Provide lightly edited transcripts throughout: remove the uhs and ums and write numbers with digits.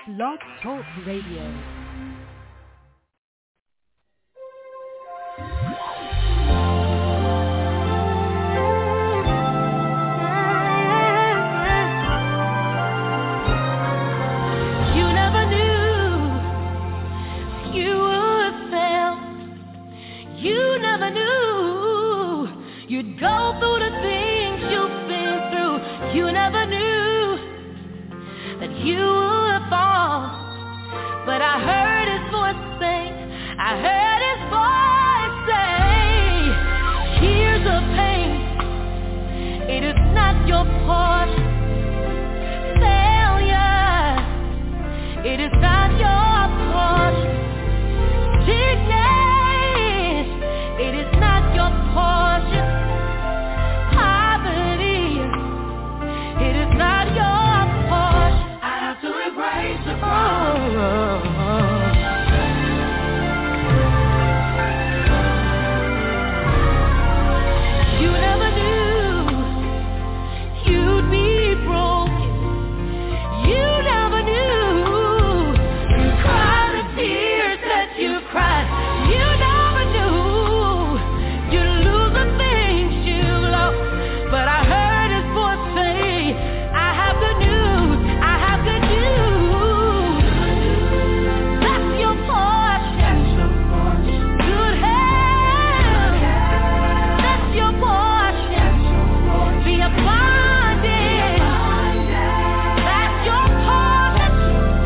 Blog Talk Radio. You'd go through the things you've been through. You never knew that you would fall. But I heard his voice sing. I heard his voice say, tears of pain, it is not your portion. Failure, it is not your portion. Sickness, it is not your portion. You never knew you'd be broken. You never knew you'd cry the tears that you cried. You never knew you'd lose the things you lost. But I heard his voice say, I have good news. I have good news. That's your portion. Good health. That's your portion. Be abundant. That's your portion.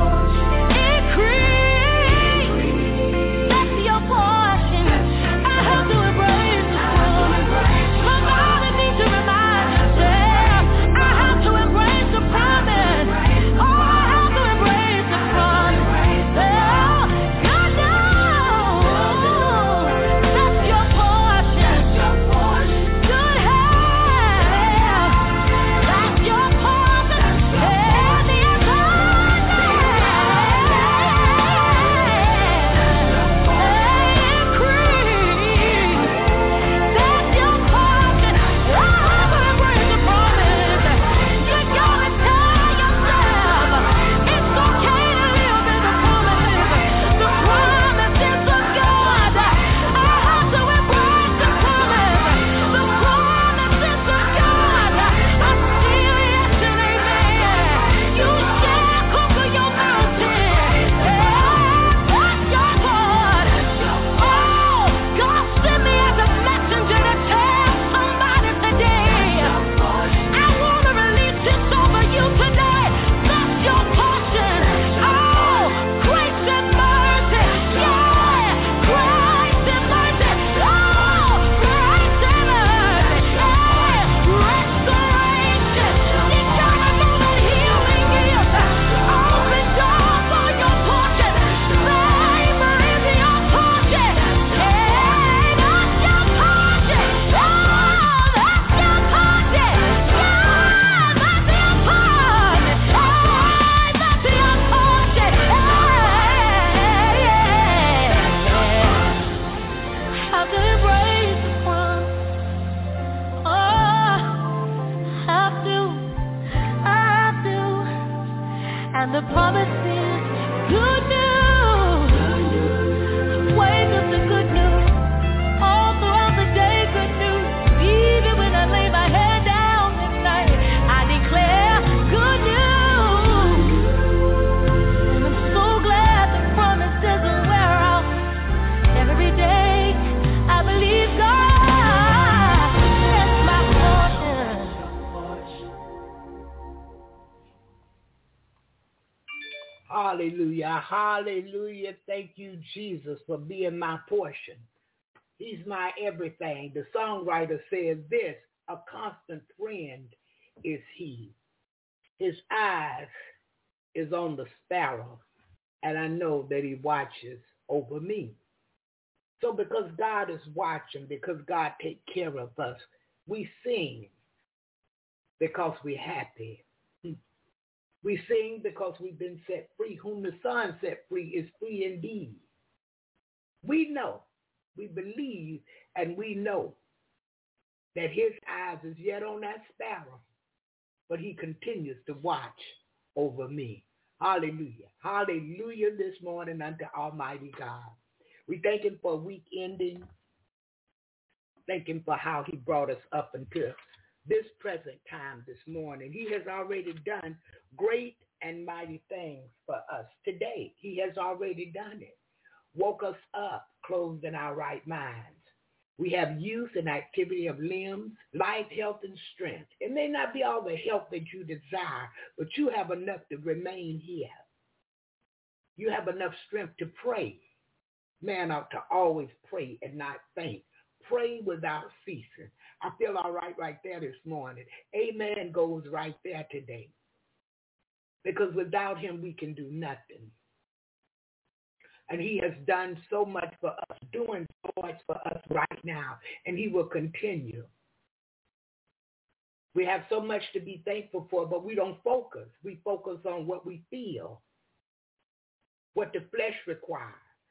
Increase. That's your portion. I have to embrace the promise. Somebody needs to remind yourself. I have to embrace the promise. Oh, I have to embrace the promise. Oh, God knows. That's your portion. Good health. That's your portion. And the And the promise is good news. Wake up to good news. All throughout the day, good news. Even when I lay my head down at night, I declare good news. And I'm so glad the promise doesn't wear out. Every day, I believe God. That's my portion. Hallelujah, hallelujah. Thank you, Jesus, for being my portion. He's my everything. The songwriter says this, a constant friend is he. His eyes is on the sparrow, and I know that he watches over me. So because God is watching, because God takes care of us, we sing because we're happy. We sing because we've been set free. Whom the Son set free is free indeed. We know, we believe, and we know that his eyes is yet on that sparrow, but he continues to watch over me. Hallelujah. Hallelujah this morning unto Almighty God. We thank him for week ending. Thank him for how he brought us up until this present time this morning. He has already done great and mighty things for us today. He has already done it. Woke us up, clothed in our right minds. We have youth and activity of limbs, life, health, and strength. It may not be all the health that you desire, but you have enough to remain here. You have enough strength to pray. Man ought to always pray and not faint. Pray without ceasing. I feel all right there this morning. Amen goes right there today. Because without him, we can do nothing. And he has done so much for us, doing so much for us right now. And he will continue. We have so much to be thankful for, but we don't focus. We focus on what we feel, what the flesh requires.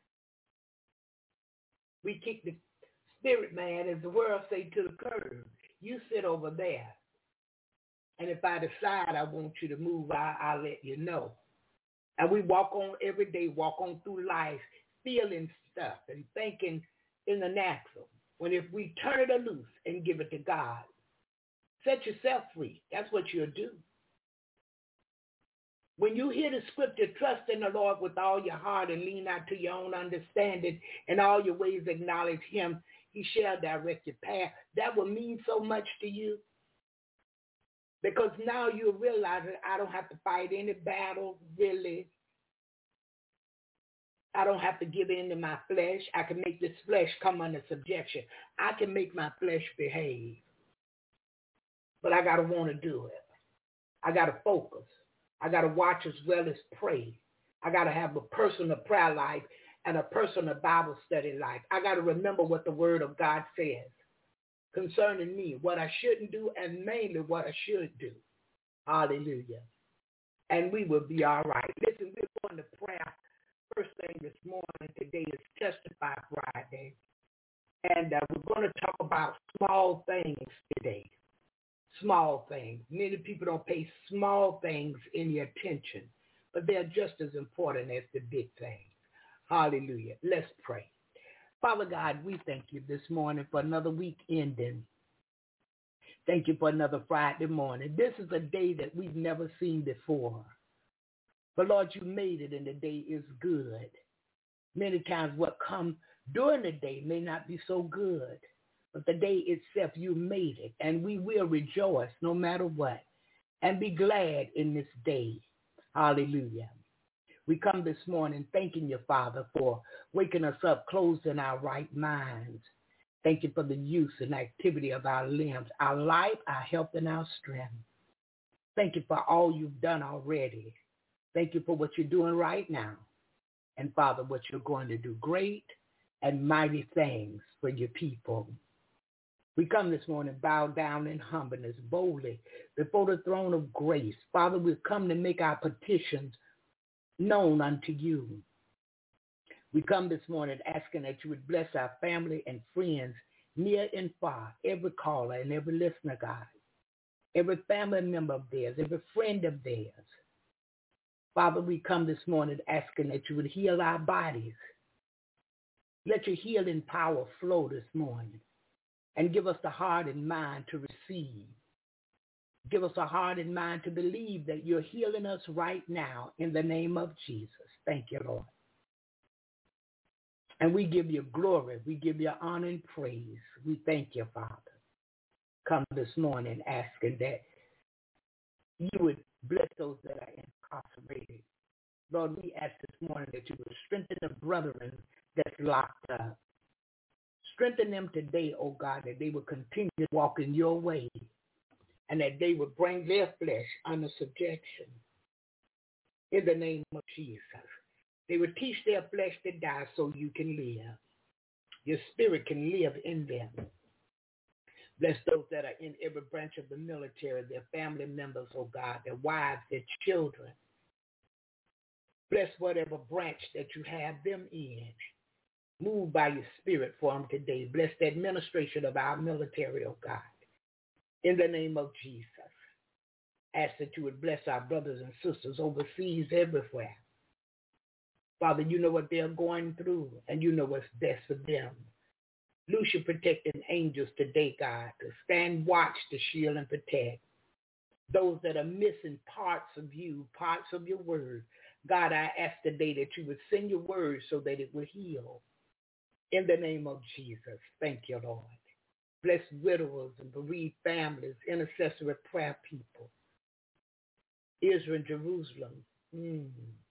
We kick the spirit man, as the world say, to the curb. You sit over there. And if I decide I want you to move, I'll let you know. And we walk on every day, walk on through life, feeling stuff and thinking in the natural. When if we turn it loose and give it to God, set yourself free. That's what you'll do. When you hear the scripture, trust in the Lord with all your heart and lean not to your own understanding. In all your ways acknowledge him. He shall direct your path. That will mean so much to you. Because now you'll realize that I don't have to fight any battle, really. I don't have to give in to my flesh. I can make this flesh come under subjection. I can make my flesh behave. But I got to want to do it. I got to focus. I got to watch as well as pray. I got to have a personal prayer life and a personal Bible study life. I got to remember what the word of God says concerning me, what I shouldn't do, and mainly what I should do. Hallelujah. And we will be all right. Listen, we're going to prayer. First thing this morning today is Testify Friday. And we're going to talk about small things today. Small things. Many people don't pay small things any attention, but they're just as important as the big things. Hallelujah. Let's pray. Father God, we thank you this morning for another week ending. Thank you for another Friday morning. This is a day that we've never seen before. But Lord, you made it and the day is good. Many times what comes during the day may not be so good. But the day itself, you made it. And we will rejoice no matter what. And be glad in this day. Hallelujah. We come this morning thanking you, Father, for waking us up, closing our right minds. Thank you for the use and activity of our limbs, our life, our health, and our strength. Thank you for all you've done already. Thank you for what you're doing right now. And, Father, what you're going to do, great and mighty things for your people. We come this morning, bow down in humbleness, boldly, before the throne of grace. Father, we've come to make our petitions known unto you. We come this morning asking that you would bless our family and friends near and far, every caller and every listener, God, every family member of theirs, every friend of theirs. Father, we come this morning asking that you would heal our bodies. Let your healing power flow this morning and give us the heart and mind to receive. Give us a heart and mind to believe that you're healing us right now in the name of Jesus. Thank you, Lord. And we give you glory. We give you honor and praise. We thank you, Father. Come this morning asking that you would bless those that are incarcerated. Lord, we ask this morning that you would strengthen the brethren that's locked up. Strengthen them today, oh God, that they will continue to walk in your way. And that they would bring their flesh under subjection in the name of Jesus. They would teach their flesh to die so you can live. Your spirit can live in them. Bless those that are in every branch of the military, their family members, oh God, their wives, their children. Bless whatever branch that you have them in. Move by your spirit for them today. Bless the administration of our military, oh God. In the name of Jesus. Ask that you would bless our brothers and sisters overseas everywhere. Father, you know what they're going through, and you know what's best for them. Loose your protecting angels today, God, to stand watch, to shield and protect those that are missing parts of you, parts of your word. God, I ask today that you would send your word so that it will heal. In the name of Jesus, thank you, Lord. Bless widowers and bereaved families, intercessory prayer people. Israel and Jerusalem.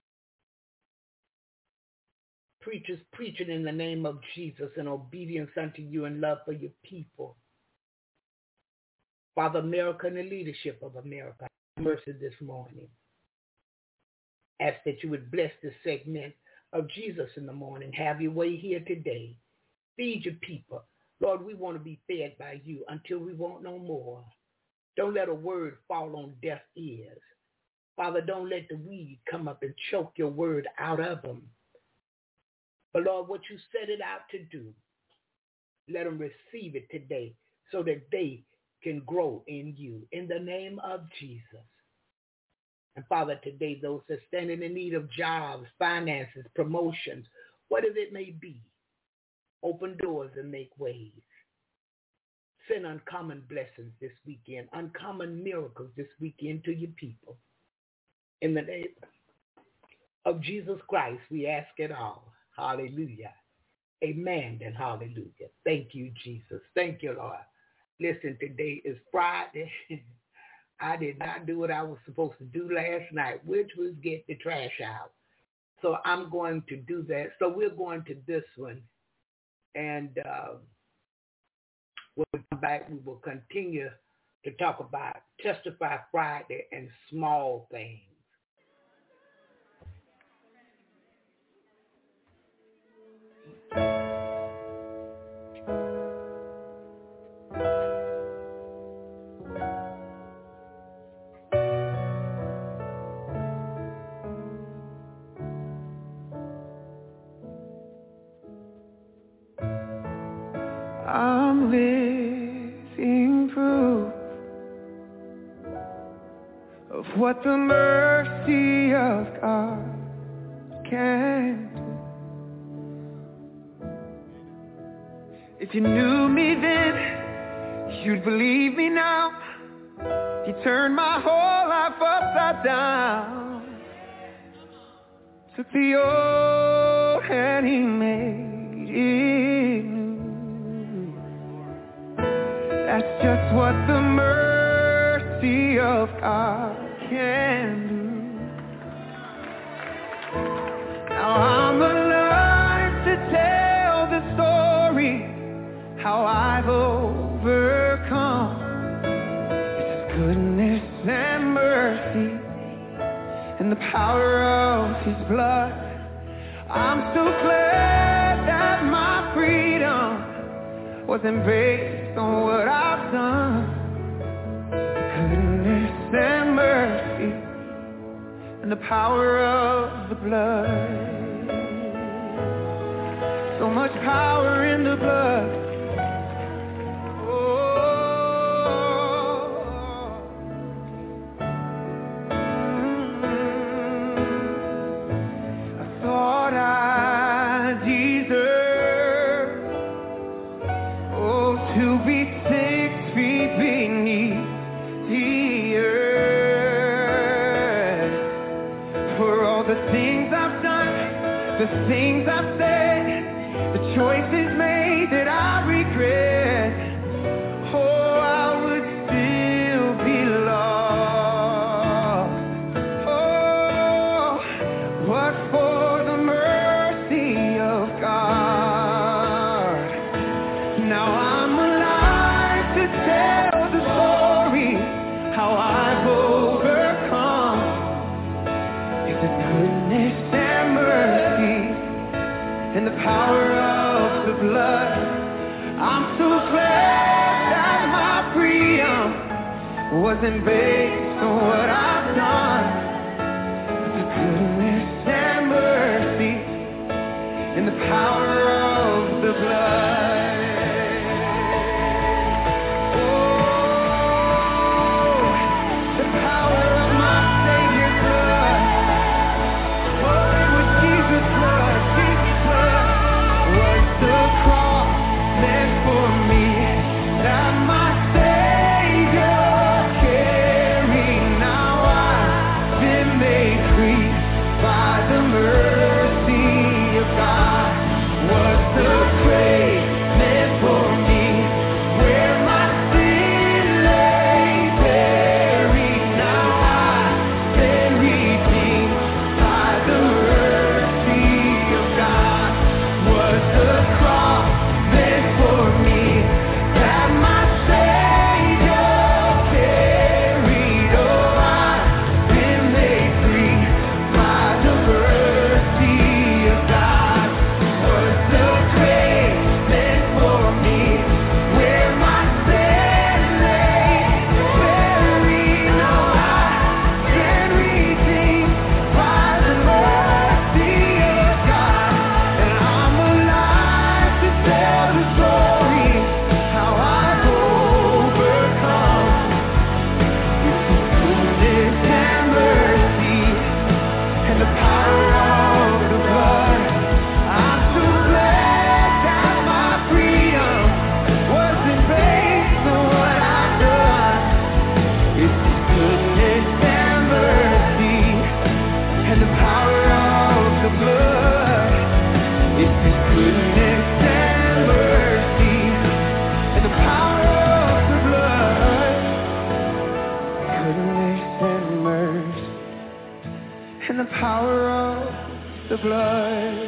Preachers preaching in the name of Jesus in obedience unto you and love for your people. Father, America and the leadership of America, have mercy this morning. Ask that you would bless this segment of Jesus in the morning. Have your way here today. Feed your people. Lord, we want to be fed by you until we want no more. Don't let a word fall on deaf ears. Father, don't let the weed come up and choke your word out of them. But Lord, what you set it out to do, let them receive it today so that they can grow in you. In the name of Jesus. And Father, today, those that are standing in need of jobs, finances, promotions, whatever it may be, open doors and make ways. Send uncommon blessings this weekend, uncommon miracles this weekend to your people. In the name of Jesus Christ, we ask it all. Hallelujah. Amen and hallelujah. Thank you, Jesus. Thank you, Lord. Listen, today is Friday. I did not do what I was supposed to do last night, which was get the trash out. So I'm going to do that. So we're going to this one. And when we come back, we will continue to talk about Testify Friday and small things. I'm living proof of what the mercy of God can do. If you knew me then, you'd believe me now. He turned my whole life upside down. Took the old and he made it new. That's just what the mercy of God can do. Now I'm alive to tell the story, how I've overcome. It's His goodness and mercy and the power of His blood. I'm so glad that my freedom wasn't based on what I've done. Goodness and mercy and the power of the blood. So much power in the blood. The things I've said, the choices made that I regret. Oh, I would still be lost. Oh, but for the mercy of God. Now I'm alive to tell the story, how I've overcome. It's the goodness and mercy and the power of the blood. I'm so glad that my freedom wasn't based on what I've done. The goodness and mercy and the power of the blood. Oh, the power the mercy of God was the grave meant for me, where my sin lay buried. Now I've been redeemed by the mercy of God. Was the cross meant for me, that my Savior carried? Oh, I've been made free by the mercy of God. Was the grave meant for me, where my sin lay buried? Now I've been redeemed by the mercy of God, and I'm alive to tell the story how I've overcome. It's His goodness and mercy and the power of the blood. I'm so glad that my freedom wasn't based on what I've done. It's His goodness and mercy and the power of the blood. It's His goodness and mercy and the power of the blood. Goodness and mercy and the power of the blood.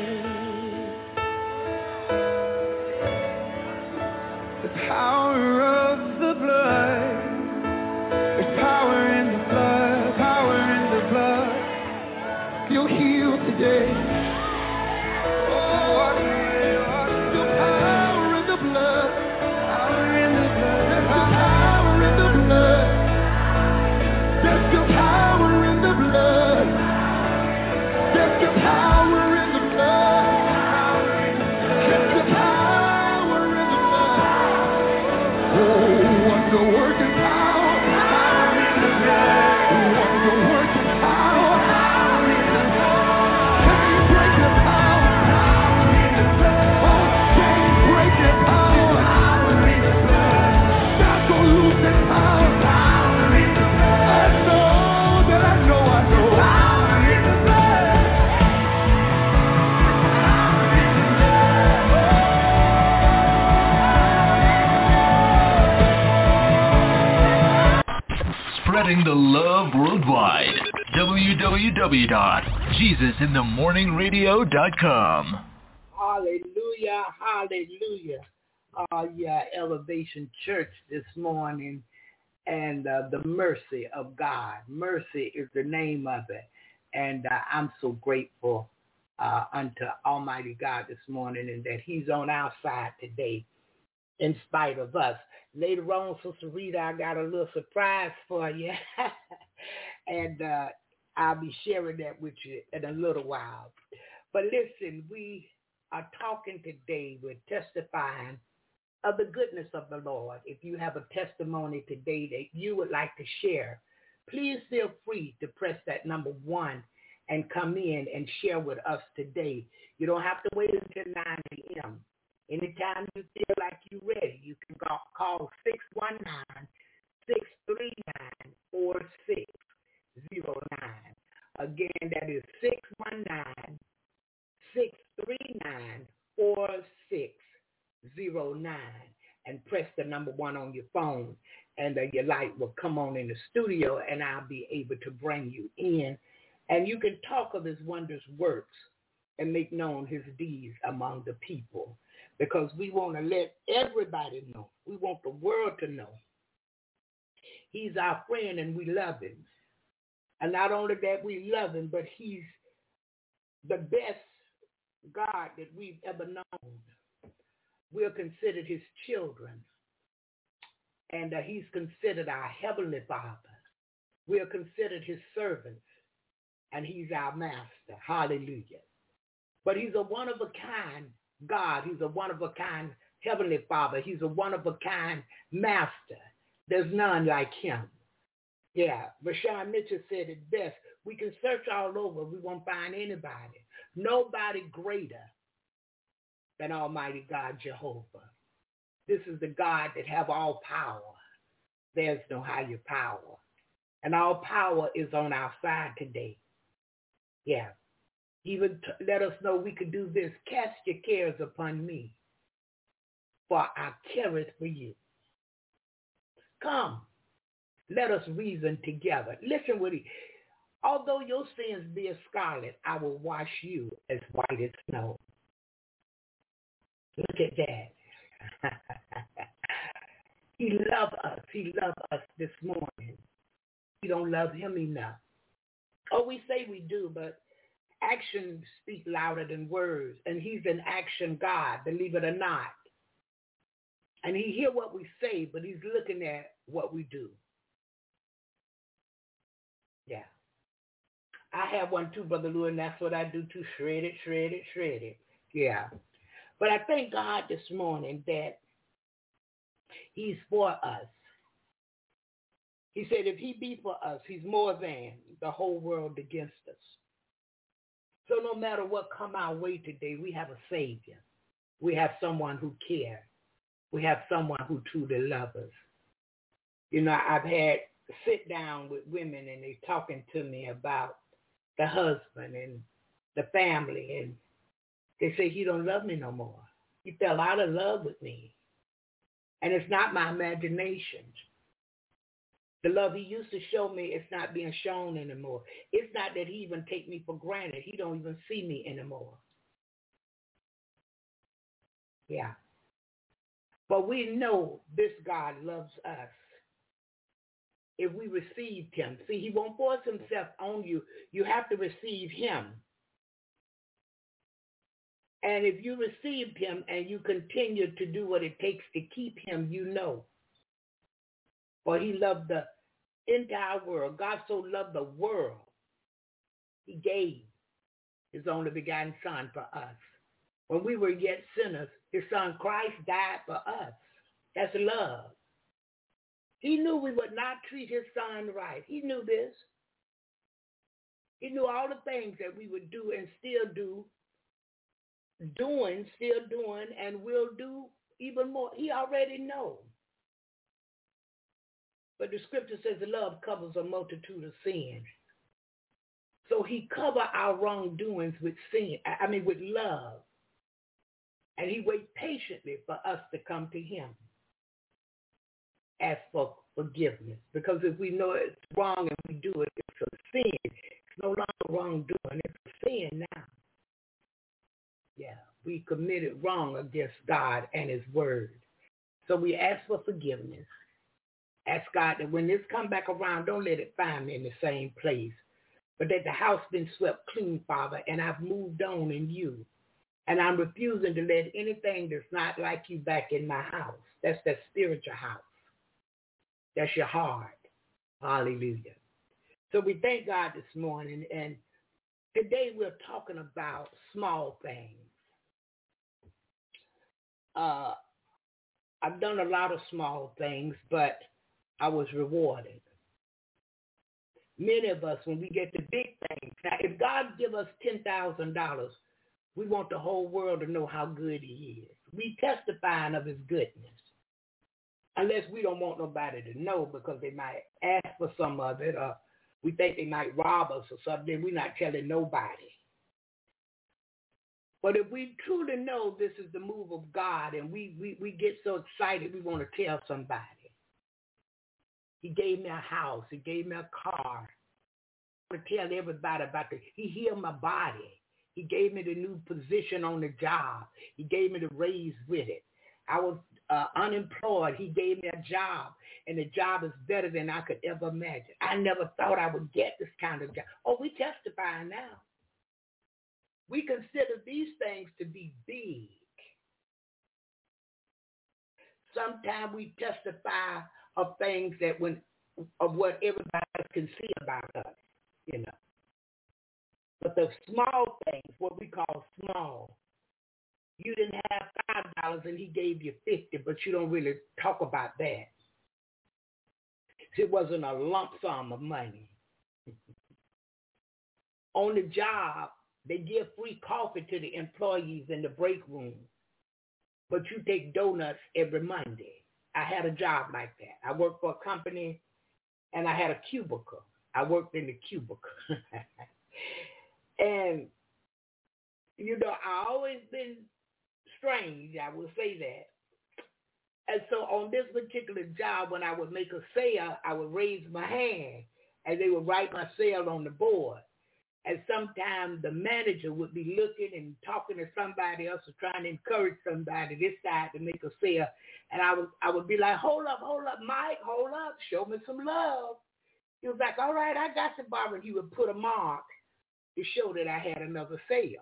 The power of the blood. There's power in the blood. Power in the blood. You'll heal today. Oh, the power in the blood. Power in the blood. There's the power in the blood. There's the power in the blood. There's the power in the blood. There's the power in the blood. Oh, wonder working power. Power in the blood. Wonder working power. Power in the blood. Chain breaking power. Power in the blood. Oh, chain breaking power. Power in the blood. Shackle losing power. Power in the blood. I know that I know. Power in the blood. Spreading the love worldwide. www.jesusinthemorningradio.com. Hallelujah, hallelujah. Yeah, Elevation Church this morning, and the mercy of God. Mercy is the name of it. And I'm so grateful unto Almighty God this morning, and that He's on our side today in spite of us. Later on, Sister Rita, I got a little surprise for you. And I'll be sharing that with you in a little while. But listen, we are talking today, we're testifying of the goodness of the Lord. If you have a testimony today that you would like to share, please feel free to press that number 1 and come in and share with us today. You don't have to wait until 9 a.m. Anytime you feel like you're ready, you can call 619-639-4609. Again, that is 619-639-4609. And press the number 1 on your phone, and your light will come on in the studio, and I'll be able to bring you in. And you can talk of His wondrous works and make known His deeds among the people. Because we want to let everybody know. We want the world to know. He's our friend and we love Him. And not only that we love Him, but He's the best God that we've ever known. We're considered His children. And He's considered our Heavenly Father. We are considered His servants. And He's our master. Hallelujah. But He's a one-of-a-kind God. He's a one-of-a-kind Heavenly Father. He's a one-of-a-kind master. There's none like Him. Yeah, Rashawn Mitchell said it best. We can search all over. We won't find anybody. Nobody greater than Almighty God Jehovah. This is the God that have all power. There's no higher power. And all power is on our side today. Yeah. Even let us know we could do this. Cast your cares upon me, for I careth for you. Come, let us reason together. Listen what he, although your sins be as scarlet, I will wash you as white as snow. Look at that. He loves us. He loves us this morning. We don't love him enough. Oh, we say we do, but actions speak louder than words. And he's an action God, believe it or not. And he hears what we say, but he's looking at what we do. Yeah. I have one too, Brother Lou, and that's what I do too. Shred it, shred it, shred it. Yeah. But I thank God this morning that he's for us. He said if he be for us, he's more than the whole world against us. So no matter what come our way today, we have a Savior. We have someone who cares. We have someone who truly loves us. You know, I've had sit down with women and they're talking to me about the husband and the family, and they say, he don't love me no more. He fell out of love with me. And it's not my imagination. The love he used to show me is not being shown anymore. It's not that he even take me for granted. He don't even see me anymore. Yeah. But we know this God loves us. If we received him. See, he won't force himself on you. You have to receive him. And if you received him and you continue to do what it takes to keep him, you know. For he loved the entire world. God so loved the world. He gave his only begotten son for us. When we were yet sinners, his son Christ died for us. That's love. He knew we would not treat his son right. He knew this. He knew all the things that we would do and still do, still doing, and will do even more. He already knows. But the scripture says the love covers a multitude of sins. So he covered our wrongdoings with with love. And he waits patiently for us to come to him. Ask for forgiveness. Because if we know it's wrong and we do it, it's a sin. It's no longer wrongdoing. It's a sin now. Yeah, we committed wrong against God and his word. So we ask for forgiveness. Ask God that when this come back around, don't let it find me in the same place. But that the house been swept clean, Father, and I've moved on in you. And I'm refusing to let anything that's not like you back in my house. That's that spiritual house. That's your heart. Hallelujah. So we thank God this morning. And today we're talking about small things. I've done a lot of small things, but I was rewarded. Many of us, when we get the big things, now if God give us $10,000, we want the whole world to know how good he is. We testifying of his goodness. Unless we don't want nobody to know because they might ask for some of it or we think they might rob us or something, we're not telling nobody. But if we truly know this is the move of God and we get so excited we want to tell somebody. He gave me a house. He gave me a car. I want to tell everybody about it. He healed my body. He gave me the new position on the job. He gave me the raise with it. I was unemployed. He gave me a job, and the job is better than I could ever imagine. I never thought I would get this kind of job. Oh, we testifying now. We consider these things to be big. Sometimes we testify of things of what everybody can see about us, you know. But the small things, what we call small, you didn't have $5 and he gave you $50, but you don't really talk about that. It wasn't a lump sum of money. On the job, they give free coffee to the employees in the break room, but you take donuts every Monday. I had a job like that. I worked for a company, and I had a cubicle. I worked in the cubicle. And You know, I always been strange, I will say that. And so on this particular job, when I would make a sale, I would raise my hand, and they would write my sale on the board. And sometimes the manager would be looking and talking to somebody else or trying to encourage somebody this side to make a sale. And I would be like, hold up, Mike, hold up, show me some love. He was like, all right, I got you, Barbara. And he would put a mark to show that I had another sale.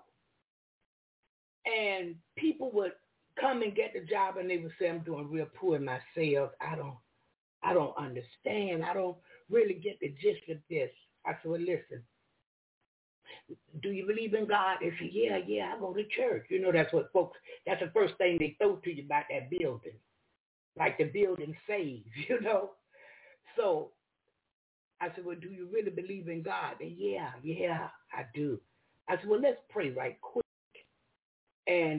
And people would come and get the job, and they would say, I'm doing real poor in my sales. I don't understand. I don't really get the gist of this. I said, well, listen, do you believe in God? They said, yeah, I go to church. You know, that's what folks, that's the first thing they throw to you about that building. Like the building saves, you know. So I said, well, do you really believe in God? And yeah, I do. I said, well, let's pray right quick and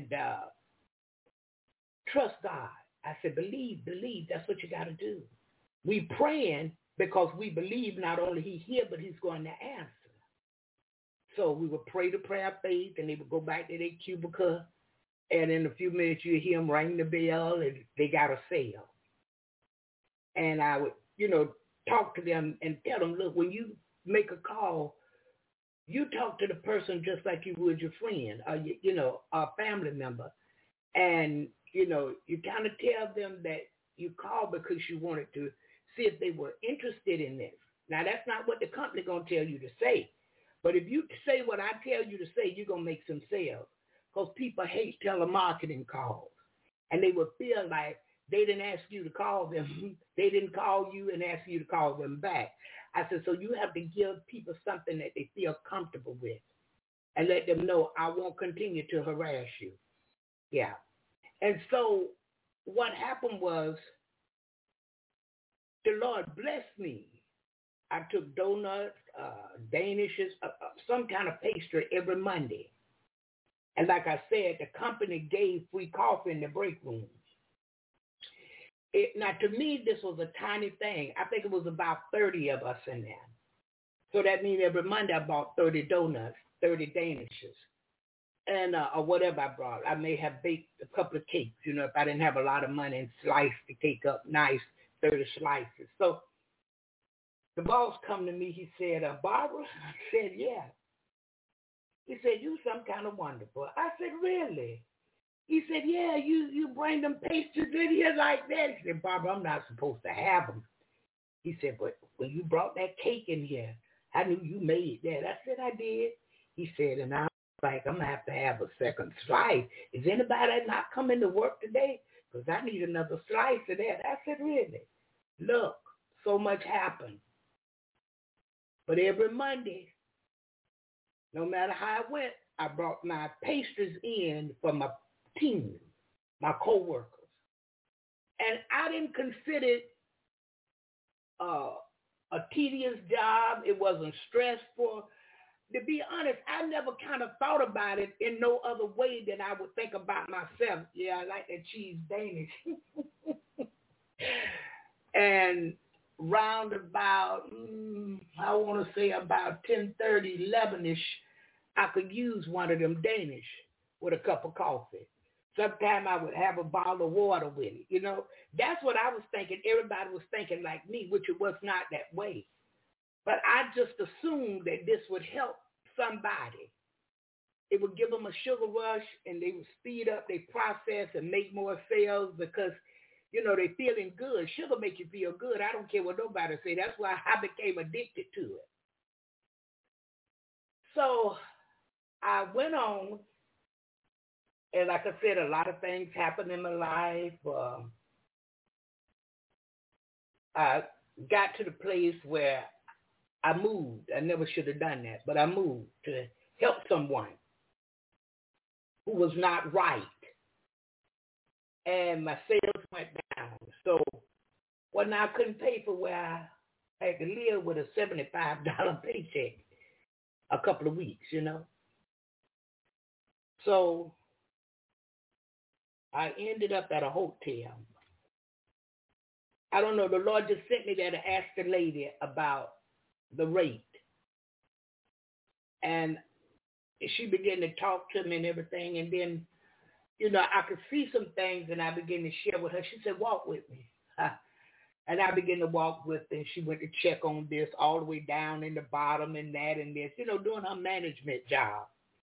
trust God. I said, believe. That's what you got to do. We praying because we believe not only He's here, but He's going to answer. So we would pray the prayer of faith, and they would go back to their cubicle, and in a few minutes you hear them ring the bell, and they got a sale. And I would, you know, talk to them and tell them, look, when you make a call, you talk to the person just like you would your friend or, you know, a family member. And, you know, you kind of tell them that you called because you wanted to see if they were interested in this. Now, that's not what the company going to tell you to say. But if you say what I tell you to say, you're going to make some sales. Because people hate telemarketing calls. And they would feel like they didn't ask you to call them. They didn't call you and ask you to call them back. I said, so you have to give people something that they feel comfortable with and let them know I won't continue to harass you. Yeah. And so what happened was the Lord blessed me. I took donuts, Danishes, some kind of pastry every Monday. And like I said, the company gave free coffee in the break rooms. Now, to me, this was a tiny thing. I think it was about 30 of us in there. So that means every Monday I bought 30 donuts, 30 Danishes, and or whatever I brought. I may have baked a couple of cakes, you know, if I didn't have a lot of money, and sliced the cake up nice, 30 slices. So the boss come to me, he said, Barbara? I said, yeah. He said, you some kind of wonderful. I said, really? He said, yeah, you bring them pastries in here like that. He said, Barbara, I'm not supposed to have them. He said, but when you brought that cake in here, I knew you made that. I said, I did. He said, and I'm like, I'm going to have a second slice. Is anybody not coming to work today? Because I need another slice of that. I said, really? Look, so much happened. But every Monday, no matter how it went, I brought my pastries in for my team, my co-workers. And I didn't consider it a tedious job. It wasn't stressful. To be honest, I never kind of thought about it in no other way than I would think about myself. Yeah, I like that cheese Danish. And round about, I want to say about 10:30, 11-ish, I could use one of them Danish with a cup of coffee. Sometimes I would have a bottle of water with it, you know. That's what I was thinking. Everybody was thinking like me, which it was not that way. But I just assumed that this would help somebody. It would give them a sugar rush, and they would speed up their process and make more sales because, you know, they're feeling good. Sugar make you feel good. I don't care what nobody say. That's why I became addicted to it. So I went on, and like I said, a lot of things happened in my life. I got to the place where I moved. I never should have done that, but I moved to help someone who was not right. And my sales went down. So, well, now I couldn't pay for where I had to live with a $75 paycheck a couple of weeks, you know. So I ended up at a hotel. I don't know, the Lord just sent me there to ask the lady about the rate. And And she began to talk to me and everything. And then, you know, I could see some things, and I began to share with her. She said, walk with me. And I began to walk with her, and she went to check on this all the way down in the bottom and that and this, you know, doing her management job.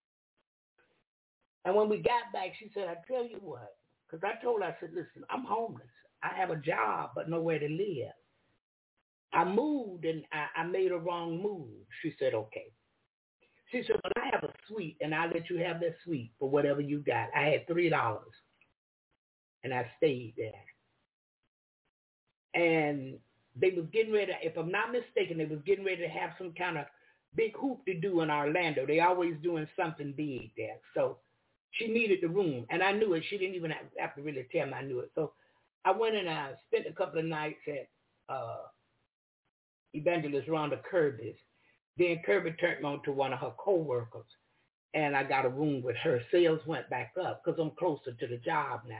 And when we got back, she said, I tell you what, because I told her, I said, listen, I'm homeless. I have a job, but nowhere to live. I moved, and I made a wrong move. She said, okay. She said, but I have a suite, and I'll let you have that suite for whatever you got. I had $3, and I stayed there. And they was getting ready, if I'm not mistaken, they was getting ready to have some kind of big hoop to do in Orlando. They always doing something big there. So she needed the room, and I knew it. She didn't even have to really tell me I knew it. So I went and I spent a couple of nights at Evangelist Rhonda Kirby's. Then Kirby turned me on to one of her co-workers, and I got a room with her. Sales went back up because I'm closer to the job now.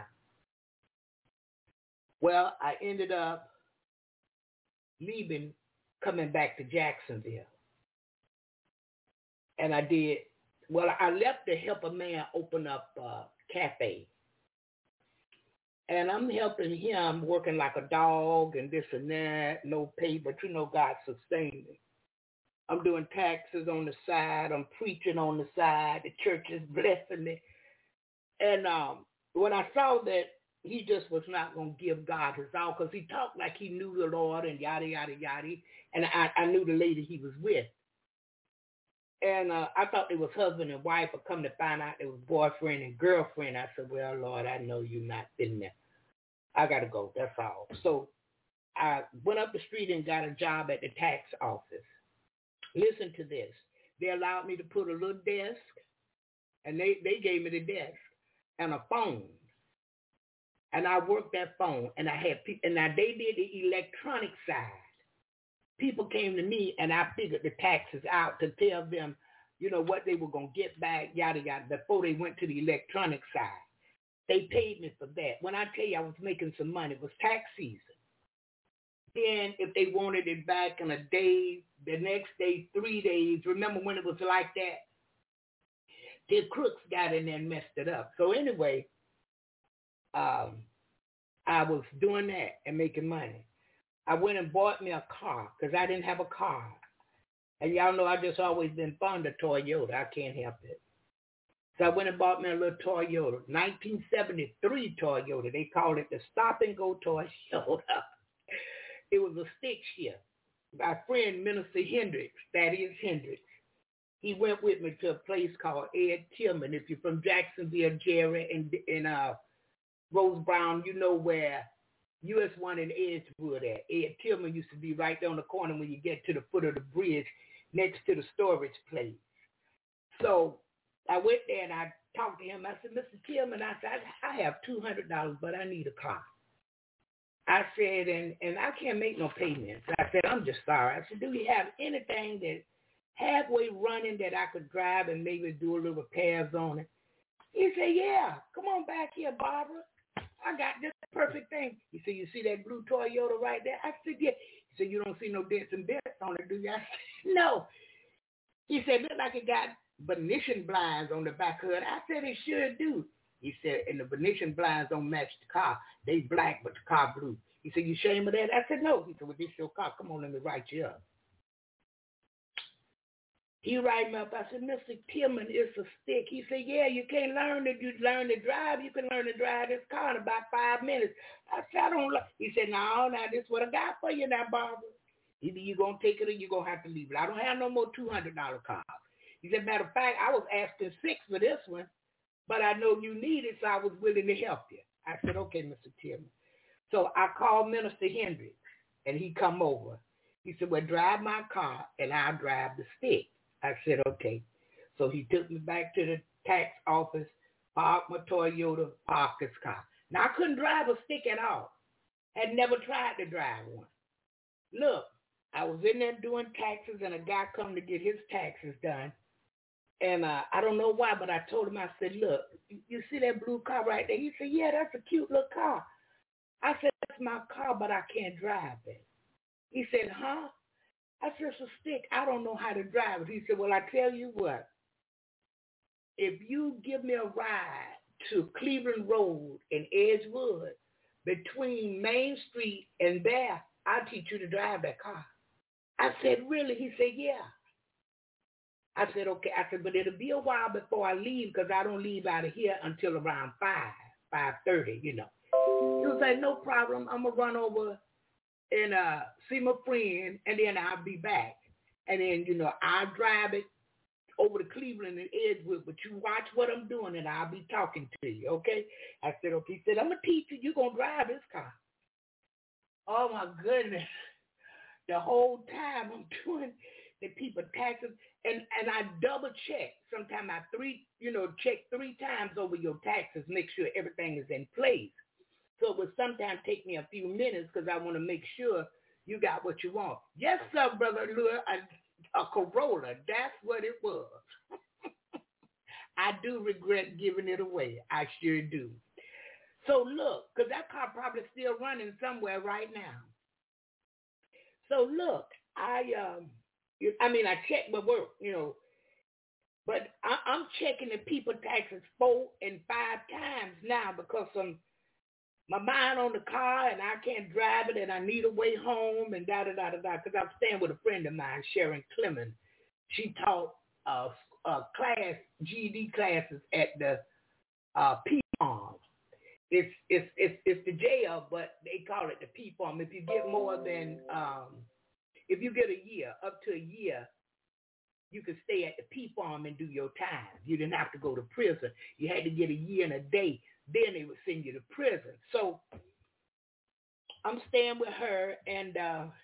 Well, I ended up leaving, coming back to Jacksonville. And I left to help a man open up a cafe. And I'm helping him, working like a dog and this and that, no pay, but you know God sustained me. I'm doing taxes on the side. I'm preaching on the side. The church is blessing me. And when I saw that he just was not going to give God his all, because he talked like he knew the Lord and yada, yada, yada. And I knew the lady he was with. And I thought they was husband and wife, but come to find out they was boyfriend and girlfriend. I said, well, Lord, I know you're not in there. I got to go. That's all. So I went up the street and got a job at the tax office. Listen to this. They allowed me to put a little desk, and they gave me the desk and a phone. And I worked that phone, and I had people, and now they did the electronic side. People came to me, and I figured the taxes out to tell them, you know, what they were going to get back, yada, yada, before they went to the electronic side. They paid me for that. When I tell you I was making some money, it was tax season. Then if they wanted it back in a day, the next day, 3 days, remember when it was like that? The crooks got in there and messed it up. So anyway, I was doing that and making money. I went and bought me a car because I didn't have a car. And y'all know I just always been fond of Toyota. I can't help it. So I went and bought me a little Toyota, 1973 Toyota. They called it the Stop and Go Toyota. It was a stick shift. My friend, Minister Hendricks, Thaddeus Hendricks, he went with me to a place called Ed Tillman. If you're from Jacksonville, Jerry, and Rose Brown, you know where US 1 in Edgewood at. Ed Tillman used to be right there on the corner when you get to the foot of the bridge next to the storage place. So I went there and I talked to him. I said, Mr. Tillman, I said, I have $200, but I need a car. I said, and I can't make no payments. I said, I'm just sorry. I said, do you have anything that halfway running that I could drive and maybe do a little repairs on it? He said, yeah, come on back here, Barbara. I got just the perfect thing. He said, you see that blue Toyota right there? I said, yeah. He said, you don't see no dents and bits on it, do you? I said, no. He said, look like it got Venetian blinds on the back hood. I said, it sure do. He said, and the Venetian blinds don't match the car. They black, but the car blue. He said, you ashamed of that? I said, no. He said, well, this your car. Come on, let me write you up. He write me up. I said, Mr. Tillman, it's a stick. He said, yeah, you can't learn it. You learn to drive. You can learn to drive this car in about 5 minutes. I said, I don't like. He said, no, now this is what I got for you now, Barbara. Either you're going to take it or you're going to have to leave it. I don't have no more $200 cars. He said, matter of fact, I was asking $6 for this one, but I know you need it, so I was willing to help you. I said, okay, Mr. Tillman. So I called Minister Hendricks, and he come over. He said, well, drive my car, and I'll drive the stick. I said, okay. So he took me back to the tax office, parked my Toyota, parked his car. Now, I couldn't drive a stick at all. Had never tried to drive one. Look, I was in there doing taxes, and a guy come to get his taxes done. And I don't know why, but I told him, I said, look, you see that blue car right there? He said, yeah, that's a cute little car. I said, that's my car, but I can't drive it. He said, huh? I said, it's a stick. I don't know how to drive it. He said, well, I tell you what. if you give me a ride to Cleveland Road in Edgewood, between Main Street and there, I'll teach you to drive that car. I said, really? He said, yeah. I said, okay. I said, but it'll be a while before I leave because I don't leave out of here until around 5:30, you know. He was like, no problem. I'm going to run over and see my friend, and then I'll be back. And then, you know, I'll drive it over to Cleveland and Edgewood, but you watch what I'm doing, and I'll be talking to you, okay? I said, okay. He said, I'm going to teach you. You're going to drive this car. Oh, my goodness. The whole time I'm doing the people taxes, and I double check. Sometimes I check 3 times over your taxes, make sure everything is in place. So it would sometimes take me a few minutes because I want to make sure you got what you want. Yes, sir, Brother Lure, a Corolla. That's what it was. I do regret giving it away. I sure do. So look, because that car probably still running somewhere right now. So look, I check my work, you know, but I'm checking the people taxes 4 and 5 times now because my mind on the car and I can't drive it and I need a way home and da-da-da-da-da, because I'm staying with a friend of mine, Sharon Clemens. She taught GED classes at the P-Farm. It's the jail, but they call it the P-Farm. If you get more than, if you get a year, up to a year, you could stay at the P-Farm and do your time. You didn't have to go to prison. You had to get a year and a day. Then they would send you to prison. So I'm staying with her, and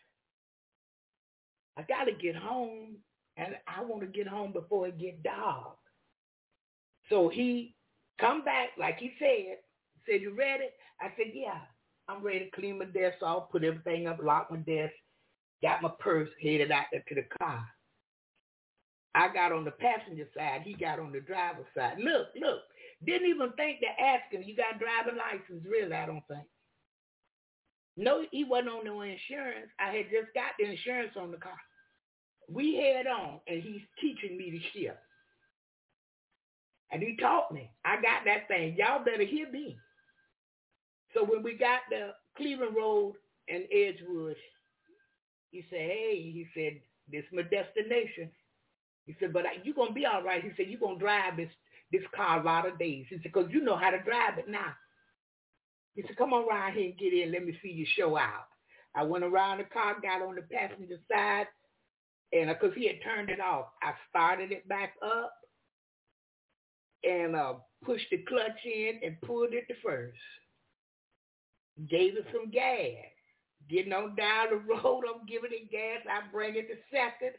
I got to get home, and I want to get home before it get dark. So he come back, like he said, you ready? I said, yeah, I'm ready to clean my desk off, put everything up, lock my desk, got my purse, headed out there to the car. I got on the passenger side. He got on the driver's side. Look. Didn't even think to ask him, you got a driving license? Really, I don't think. No, he wasn't on no insurance. I had just got the insurance on the car. We head on, and he's teaching me the shift. And he taught me. I got that thing. Y'all better hear me. So when we got the Cleveland Road and Edgewood, he said, hey, this is my destination. He said, but you're going to be all right. He said, you're going to drive this car a lot of days. He said, because you know how to drive it now. He said, come on around here and get in. Let me see you show out. I went around the car, got on the passenger side, and because he had turned it off, I started it back up and pushed the clutch in and pulled it to first. Gave it some gas. Getting on down the road, I'm giving it gas. I bring it to second.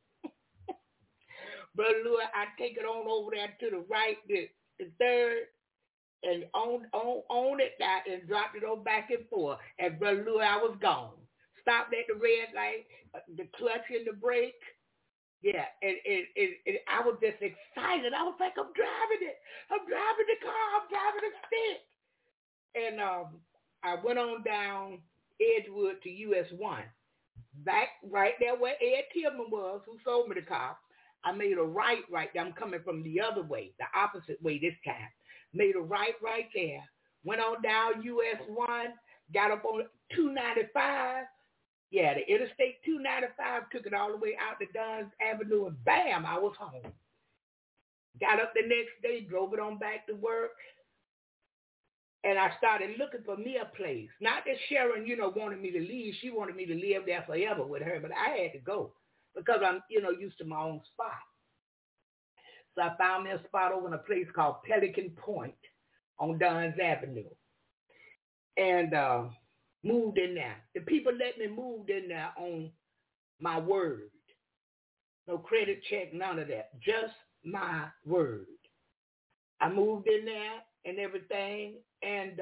Brother Louis, I take it on over there to the right, the third, and on it and dropped it on back and forth. And Brother Louis, I was gone. Stopped at the red light, the clutch and the brake. Yeah, and I was just excited. I was like, I'm driving it. I'm driving the car. I'm driving the stick. And I went on down Edgewood to US 1. Back right there where Ed Tillman was, who sold me the car. I made a right there. I'm coming from the other way, the opposite way this time. Made a right there. Went on down US 1, got up on 295. Yeah, the Interstate 295, took it all the way out to Dunn's Avenue, and bam, I was home. Got up the next day, drove it on back to work, and I started looking for me a place. Not that Sharon, wanted me to leave. She wanted me to live there forever with her, but I had to go because I'm, used to my own spot. So I found me a spot over in a place called Pelican Point on Dunn's Avenue. And moved in there. The people let me move in there on my word. No credit check, none of that. Just my word. I moved in there and everything, and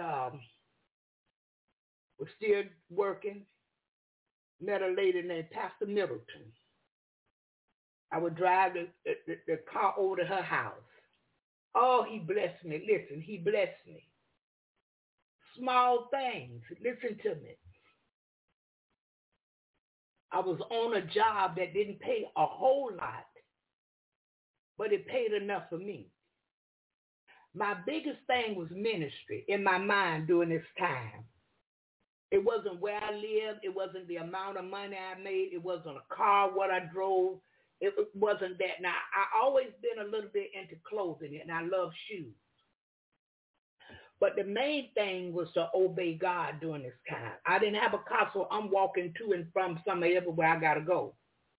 was still working. Met a lady named Pastor Middleton. I would drive the car over to her house. Oh, he blessed me. Listen, he blessed me. Small things. Listen to me. I was on a job that didn't pay a whole lot, but it paid enough for me. My biggest thing was ministry in my mind during this time. It wasn't where I lived. It wasn't the amount of money I made. It wasn't a car, what I drove. It wasn't that. Now, I always been a little bit into clothing, and I love shoes. But the main thing was to obey God during this time. I didn't have a car, so I'm walking to and from somewhere everywhere I got to go.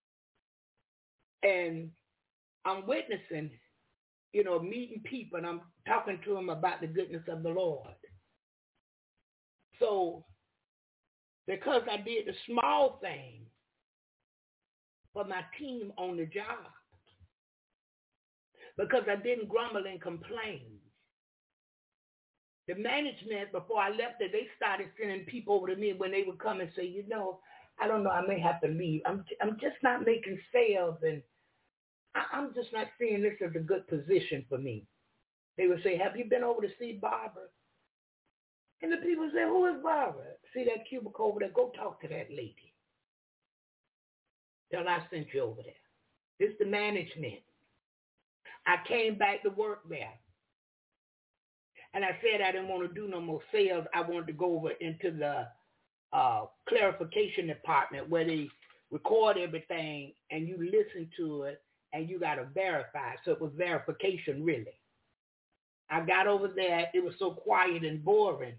And I'm witnessing, meeting people, and I'm talking to them about the goodness of the Lord. So, because I did the small thing for my team on the job, because I didn't grumble and complain, the management, before I left there, they started sending people over to me when they would come and say, I don't know, I may have to leave. I'm just not making sales, and I'm just not seeing this as a good position for me. They would say, have you been over to see Barbara? And the people say, who is Barbara? See that cubicle over there? Go talk to that lady. Tell her I sent you over there. This is the management. I came back to work there. And I said I didn't want to do no more sales. I wanted to go over into the clarification department where they record everything and you listen to it and you got to verify. So it was verification, really. I got over there. It was so quiet and boring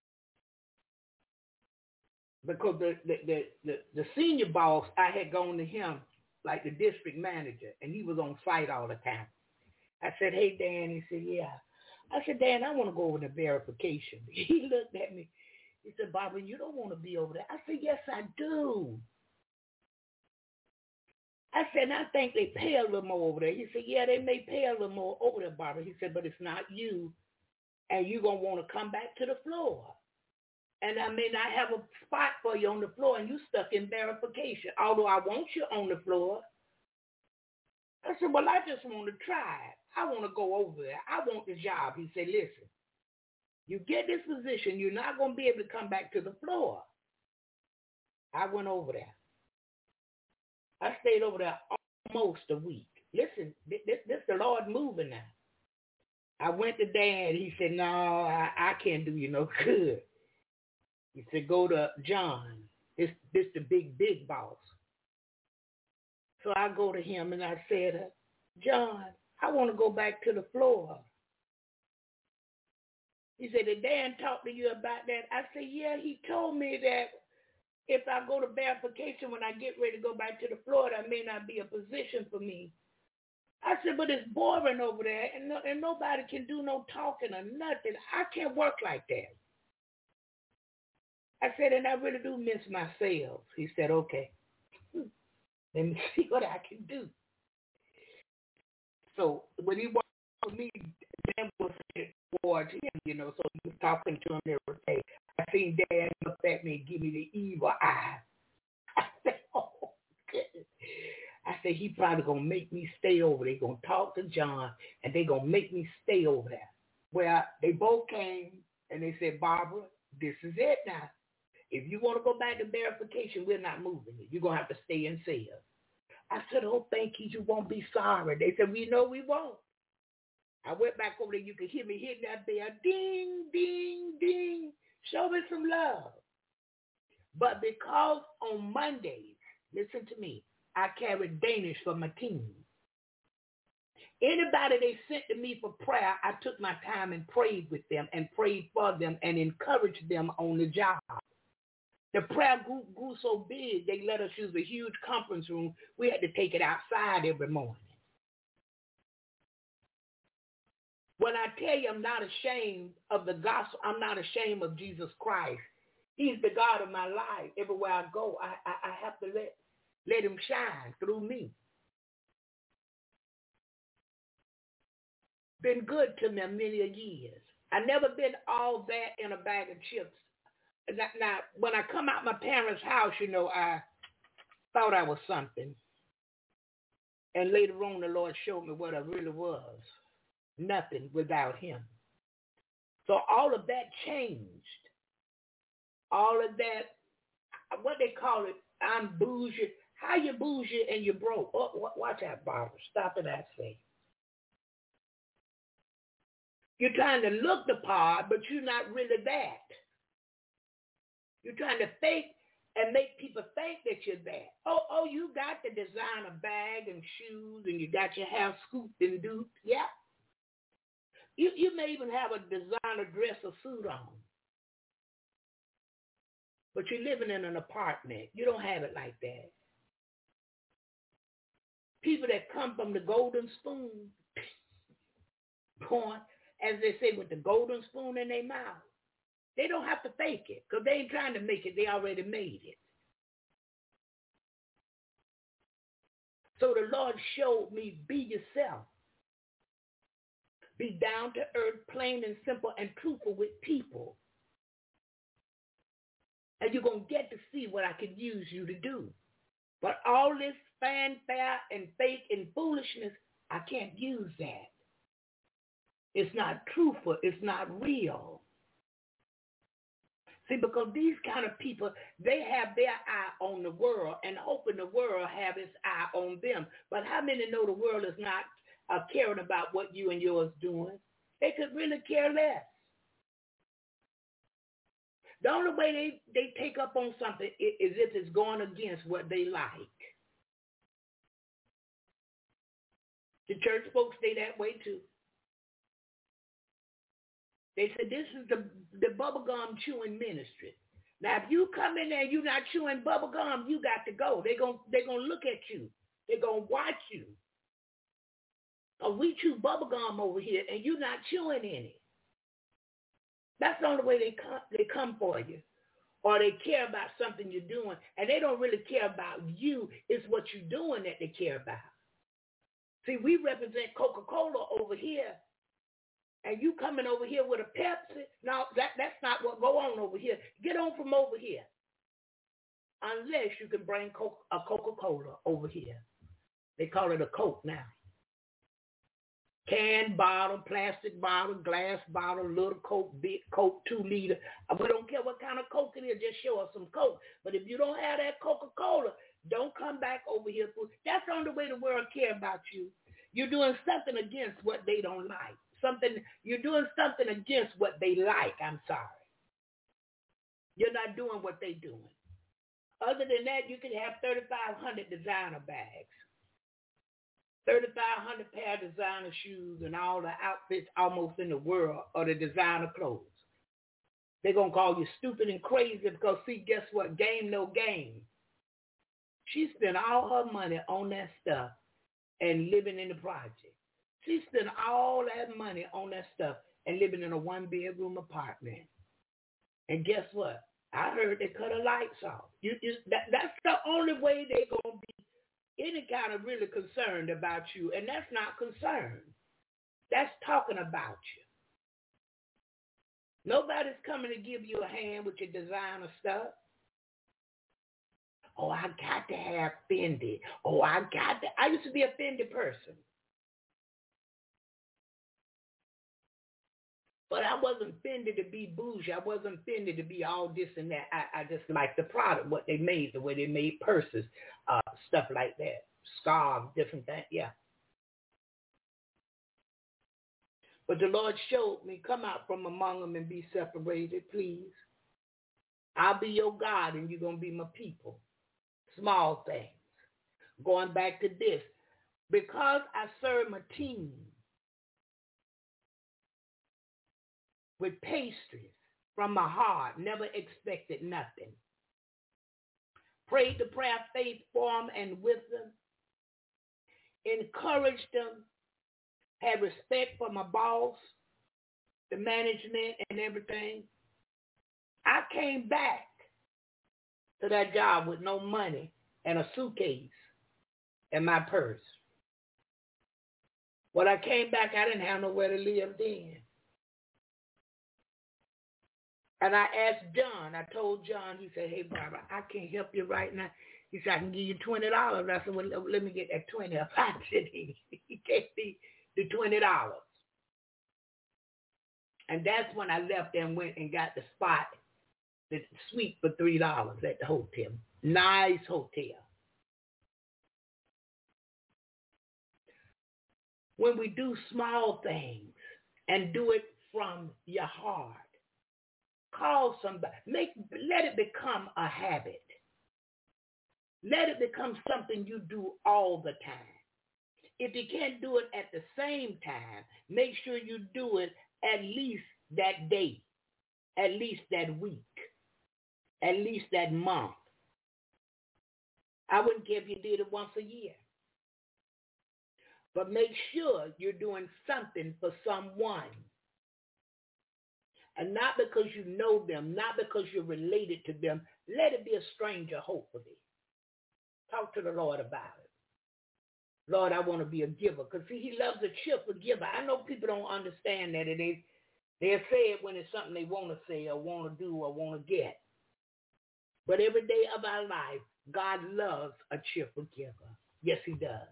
because the senior boss, I had gone to him like the district manager, and he was on site all the time. I said, hey, Dan. He said, yeah. I said, Dan, I want to go over to verification. He looked at me. He said, Barbara, you don't want to be over there. I said, yes, I do. I said, I think they pay a little more over there. He said, yeah, they may pay a little more over there, Barbara. He said, but it's not you, and you're going to want to come back to the floor. And I may not have a spot for you on the floor, and you stuck in verification, although I want you on the floor. I said, well, I just want to try it. I want to go over there. I want the job. He said, listen, you get this position, you're not going to be able to come back to the floor. I went over there. I stayed over there almost a week. Listen, this the Lord moving now. I went to Dan. He said, no, I can't do you no good. He said, go to John. This the big boss. So I go to him and I said, John, I want to go back to the floor. He said, did Dan talk to you about that? I said, yeah, he told me that if I go to verification when I get ready to go back to the floor, that may not be a position for me. I said, but it's boring over there, and nobody can do no talking or nothing. I can't work like that. I said, and I really do miss my sales. He said, okay, let me see what I can do. So when he walked with me, Dan was towards him, so he was talking to him every day. I seen Dan look at me and give me the evil eye. I said, oh, goodness. I said, he probably going to make me stay over there. They're going to talk to John, and they're going to make me stay over there. Well, they both came, and they said, Barbara, this is it now. If you want to go back to verification, we're not moving it. You're going to have to stay in sales. I said, oh, thank you. You won't be sorry. They said, we know we won't. I went back over there. You could hear me hitting that bell. Ding, ding, ding. Show me some love. But because on Mondays, listen to me, I carried Danish for my team. Anybody they sent to me for prayer, I took my time and prayed with them and prayed for them and encouraged them on the job. The prayer group grew so big, they let us use a huge conference room. We had to take it outside every morning. When I tell you I'm not ashamed of the gospel, I'm not ashamed of Jesus Christ. He's the God of my life. Everywhere I go, I have to let him shine through me. Been good to me many years. I never been all that in a bag of chips. Now, when I come out my parents' house, I thought I was something. And later on, the Lord showed me what I really was. Nothing without him. So all of that changed. All of that, what they call it, I'm bougie. How you bougie and you broke? Oh, watch out, Barbara. Stop it, I say. You're trying to look the part, but you're not really that. You're trying to fake and make people think that you're that. Oh, you got the designer bag and shoes, and you got your hair scooped and duped. Yeah. You may even have a designer dress or suit on. But you're living in an apartment. You don't have it like that. People that come from the golden spoon, born, as they say, with the golden spoon in their mouth, they don't have to fake it because they ain't trying to make it. They already made it. So the Lord showed me, be yourself. Be down to earth, plain and simple, and truthful with people. And you're going to get to see what I can use you to do. But all this fanfare and fake and foolishness, I can't use that. It's not truthful. It's not real. See, because these kind of people, they have their eye on the world and hoping the world have its eye on them. But how many know the world is not caring about what you and yours doing? They could really care less. The only way they take up on something is if it's going against what they like. The church folks stay that way too. They said this is the bubblegum chewing ministry. Now, if you come in there and you're not chewing bubblegum, you got to go. They're gonna look at you. They're going to watch you. Or we chew bubblegum over here and you're not chewing any. That's the only way they come for you. Or they care about something you're doing. And they don't really care about you. It's what you're doing that they care about. See, we represent Coca-Cola over here. And you coming over here with a Pepsi? No, that's not what go on over here. Get on from over here. Unless you can bring a Coca-Cola over here. They call it a Coke now. Can bottle, plastic bottle, glass bottle, little Coke, big Coke, 2 liter. We don't care what kind of Coke it is. Just show us some Coke. But if you don't have that Coca-Cola, don't come back over here. That's the only way the world care about you. You're doing something against what they don't like. You're doing something against what they like. I'm sorry. You're not doing what they're doing. Other than that, you can have 3,500 designer bags, 3,500 pair of designer shoes, and all the outfits almost in the world are the designer clothes. They're going to call you stupid and crazy because, see, guess what? Game, no game. She spent all her money on that stuff and living in the project. She spent all that money on that stuff and living in a 1-bedroom apartment. And guess what? I heard they cut her lights off. That's the only way they're going to be any kind of really concerned about you. And that's not concern. That's talking about you. Nobody's coming to give you a hand with your designer stuff. Oh, I got to have Fendi. Oh, I used to be a Fendi person. But I wasn't Fendi to be bougie. I wasn't Fendi to be all this and that. I just liked the product, what they made, the way they made purses, stuff like that, scarves, different things, yeah. But the Lord showed me, come out from among them and be separated, please. I'll be your God and you're going to be my people. Small things. Going back to this, because I serve my team with pastries from my heart, never expected nothing. Prayed the prayer of faith for them and with them. Encouraged them. Had respect for my boss, the management and everything. I came back to that job with no money and a suitcase in my purse. When I came back, I didn't have nowhere to live then. And I asked John, I told John, he said, hey, Barbara, I can't help you right now. He said, I can give you $20. I said, well, let me get that 20 up. I said, he gave me the $20. And that's when I left and went and got the spot, the suite for $3 at the hotel. Nice hotel. When we do small things, and do it from your heart. Call somebody. Let it become a habit. Let it become something you do all the time. If you can't do it at the same time, make sure you do it at least that day, at least that week, at least that month. I wouldn't care if you did it once a year. But make sure you're doing something for someone. And not because you know them, not because you're related to them. Let it be a stranger, hopefully. Talk to the Lord about it. Lord, I want to be a giver. Because, see, he loves a cheerful giver. I know people don't understand that. They'll say it when it's something they want to say or want to do or want to get. But every day of our life, God loves a cheerful giver. Yes, he does.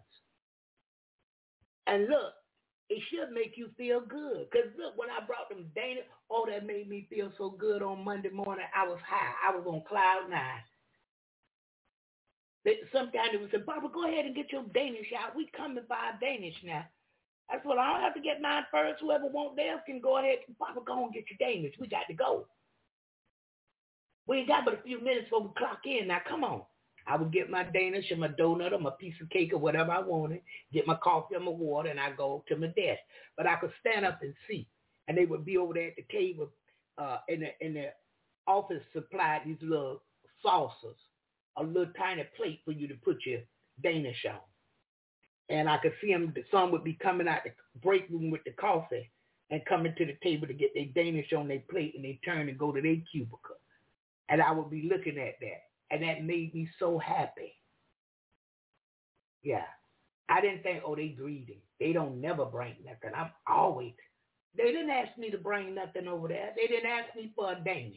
And look, it should make you feel good. Because look, when I brought them Danish, oh, that made me feel so good on Monday morning. I was high. I was on cloud 9. Sometimes it would say, Barbara, go ahead and get your Danish out. We coming for our Danish now. That's what I don't have to get mine first. Whoever wants theirs can go ahead. Barbara, go and get your Danish. We got to go. We ain't got but a few minutes before we clock in. Now, come on. I would get my Danish or my donut or my piece of cake or whatever I wanted, get my coffee or my water, and I go to my desk. But I could stand up and see. And they would be over there at the table in the office supplied these little saucers, a little tiny plate for you to put your Danish on. And I could see them, some would be coming out the break room with the coffee and coming to the table to get their Danish on their plate, and they turn and go to their cubicle. And I would be looking at that. And that made me so happy. Yeah. I didn't think, oh, they greedy. They don't never bring nothing. I'm always. They didn't ask me to bring nothing over there. They didn't ask me for a Danish.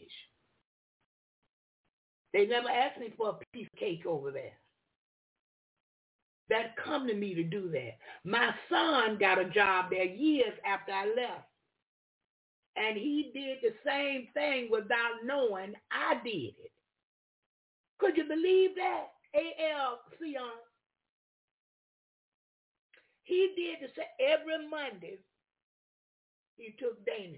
They never asked me for a piece of cake over there. That come to me to do that. My son got a job there years after I left. And he did the same thing without knowing I did it. Could you believe that? A.L. Sion. He did the same. Every Monday, he took Danish.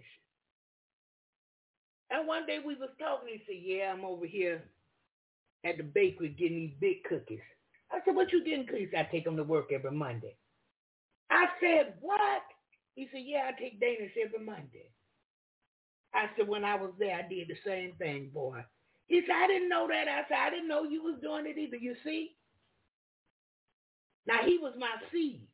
And one day we was talking, he said, yeah, I'm over here at the bakery getting these big cookies. I said, what you getting cookies? I take them to work every Monday. I said, what? He said, yeah, I take Danish every Monday. I said, when I was there, I did the same thing, boy. He said, I didn't know that. I said, I didn't know you was doing it either, you see? Now, he was my seed.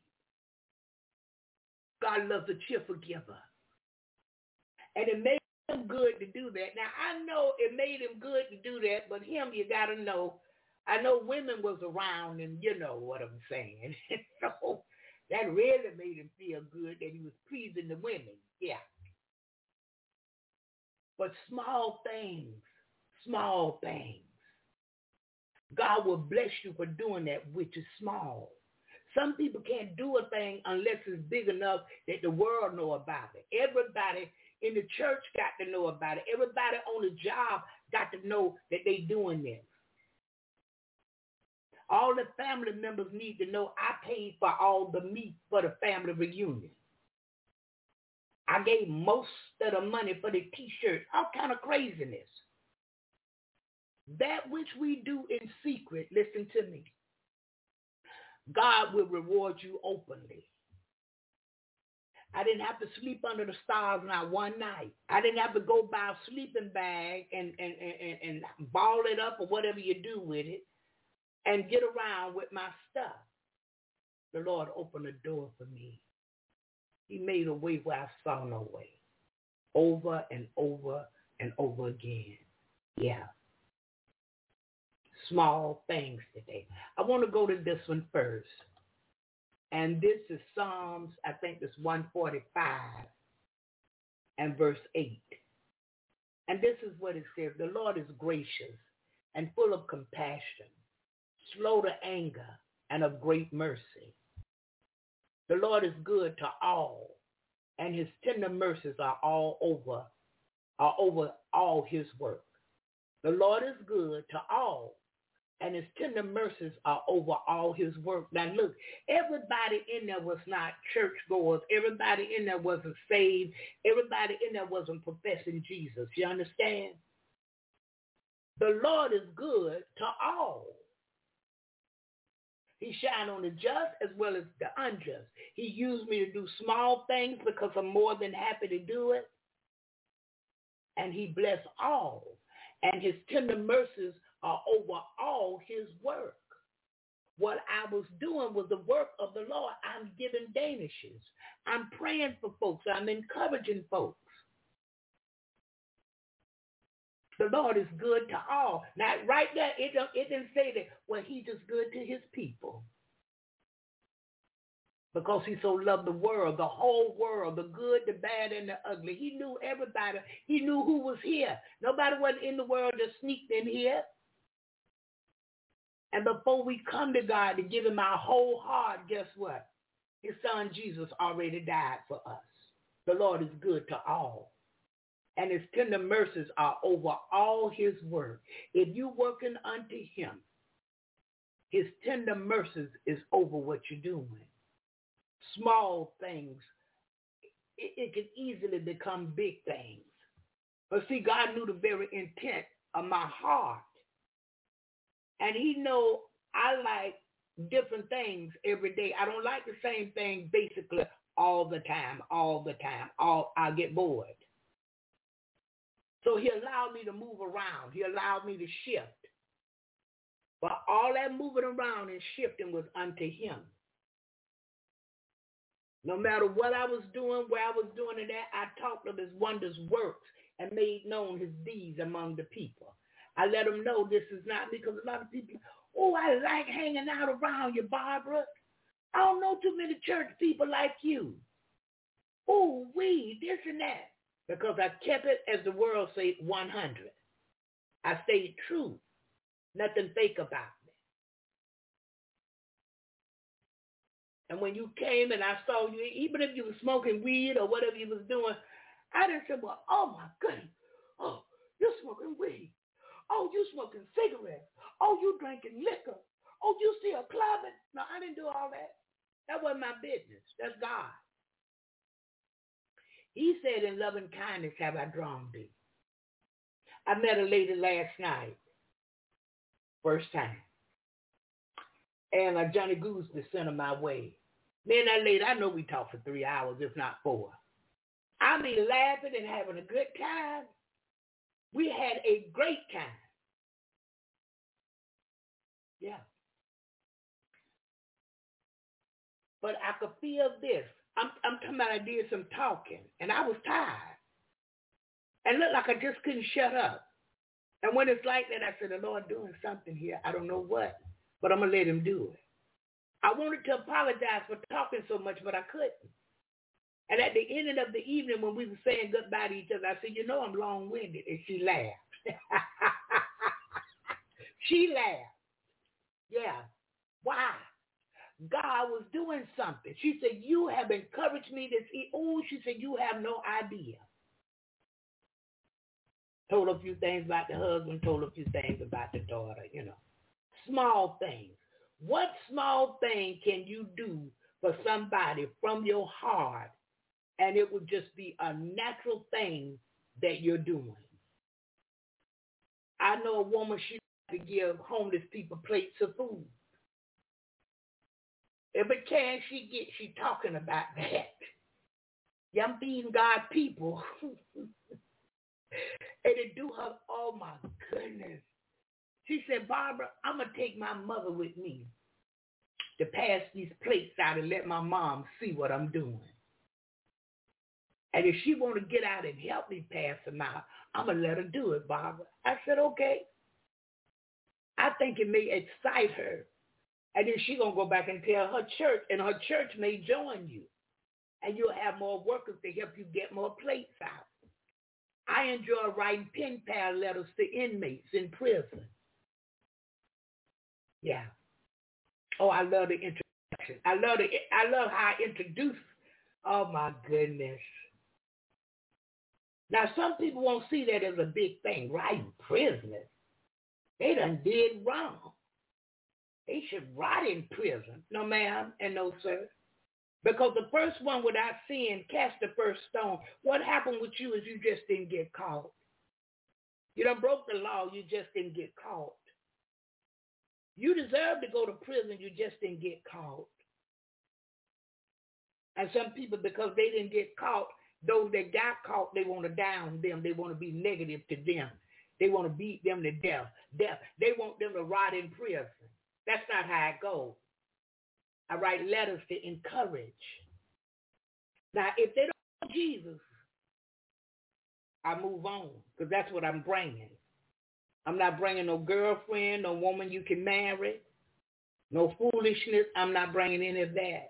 God loves a cheerful giver. And it made him good to do that. Now, I know it made him good to do that, but him, you got to know, I know women was around, and you know what I'm saying. So that really made him feel good that he was pleasing the women. Yeah. But small things. God will bless you for doing that, which is small. Some people can't do a thing unless it's big enough that the world know about it. Everybody in the church got to know about it. Everybody on the job got to know that they doing this. All the family members need to know I paid for all the meat for the family reunion. I gave most of the money for the T-shirts, all kind of craziness. That which we do in secret, listen to me, God will reward you openly. I didn't have to sleep under the stars not one night. I didn't have to go buy a sleeping bag and ball it up or whatever you do with it and get around with my stuff. The Lord opened a door for me. He made a way where I saw no way. Over and over and over again. Yeah. Small things today. I want to go to this one first. And this is Psalms, I think it's 145 and verse 8. And this is what it says. The Lord is gracious and full of compassion, slow to anger, and of great mercy. The Lord is good to all, and his tender mercies are over all his work. The Lord is good to all, and his tender mercies are over all his work. Now look, everybody in there was not churchgoers. Everybody in there wasn't saved. Everybody in there wasn't professing Jesus. You understand? The Lord is good to all. He shine on the just as well as the unjust. He used me to do small things because I'm more than happy to do it. And he blessed all. And his tender mercies are over all his work. What I was doing was the work of the Lord. I'm giving danishes. I'm praying for folks. I'm encouraging folks. The Lord is good to all. Now, right there, it didn't say that, well, he's just good to his people. Because he so loved the world, the whole world, the good, the bad, and the ugly. He knew everybody. He knew who was here. Nobody was in the world just sneaked in here. And before we come to God to give him our whole heart, guess what? His son Jesus already died for us. The Lord is good to all. And his tender mercies are over all his work. If you working unto him, his tender mercies is over what you're doing. Small things, it can easily become big things. But see, God knew the very intent of my heart. And he know I like different things every day. I don't like the same thing basically all the time. I'll get bored. So he allowed me to move around. He allowed me to shift. But all that moving around and shifting was unto him. No matter what I was doing, where I was doing it at, I talked of his wondrous works and made known his deeds among the people. I let them know this is not me, because a lot of people, oh, I like hanging out around you, Barbara. I don't know too many church people like you. Oh, this and that. Because I kept it, as the world say, 100. I stayed true. Nothing fake about me. And when you came and I saw you, even if you were smoking weed or whatever you was doing, I didn't say, well, oh my goodness. Oh, you're smoking weed. Oh, you smoking cigarettes. Oh, you drinking liquor. Oh, you still clubbing. No, I didn't do all that. That wasn't my business. That's God. He said, in loving kindness have I drawn thee. I met a lady last night. First time. And Johnny Goose sent her my way. Me and that lady, I know we talked for 3 hours, if not 4. I mean, laughing and having a good time. We had a great time. Yeah. But I could feel this. I'm talking about I did some talking, and I was tired. And looked like I just couldn't shut up. And when it's like that, I said, the Lord doing something here. I don't know what, but I'm going to let him do it. I wanted to apologize for talking so much, but I couldn't. And at the end of the evening, when we were saying goodbye to each other, I said, you know I'm long-winded. And she laughed. She laughed. Yeah. Why? God was doing something. She said, you have encouraged me to see. Oh, she said, you have no idea. Told a few things about the husband, told a few things about the daughter, Small things. What small thing can you do for somebody from your heart, and it would just be a natural thing that you're doing? I know a woman, she likes to give homeless people plates of food. Every chance she gets, she talking about that. Yeah, I'm feeding God people. And it do her, oh my goodness. She said, Barbara, I'm going to take my mother with me to pass these plates out and let my mom see what I'm doing. And if she want to get out and help me pass them out, I'm going to let her do it, Barbara. I said, okay. I think it may excite her. And then she's going to go back and tell her church, and her church may join you. And you'll have more workers to help you get more plates out. I enjoy writing pen pal letters to inmates in prison. Yeah. Oh, I love the introduction. I love how I introduce. Oh, my goodness. Now, some people won't see that as a big thing, right? Prisoners. They done did wrong. They should rot in prison. No, ma'am, and no, sir. Because the first one without sin cast the first stone. What happened with you is you just didn't get caught. You done broke the law, you just didn't get caught. You deserve to go to prison, you just didn't get caught. And some people, because they didn't get caught, those that got caught, they want to down them. They want to be negative to them. They want to beat them to death. They want them to rot in prison. That's not how it goes. I write letters to encourage. Now, if they don't know Jesus, I move on, because that's what I'm bringing. I'm not bringing no girlfriend, no woman you can marry, no foolishness. I'm not bringing any of that.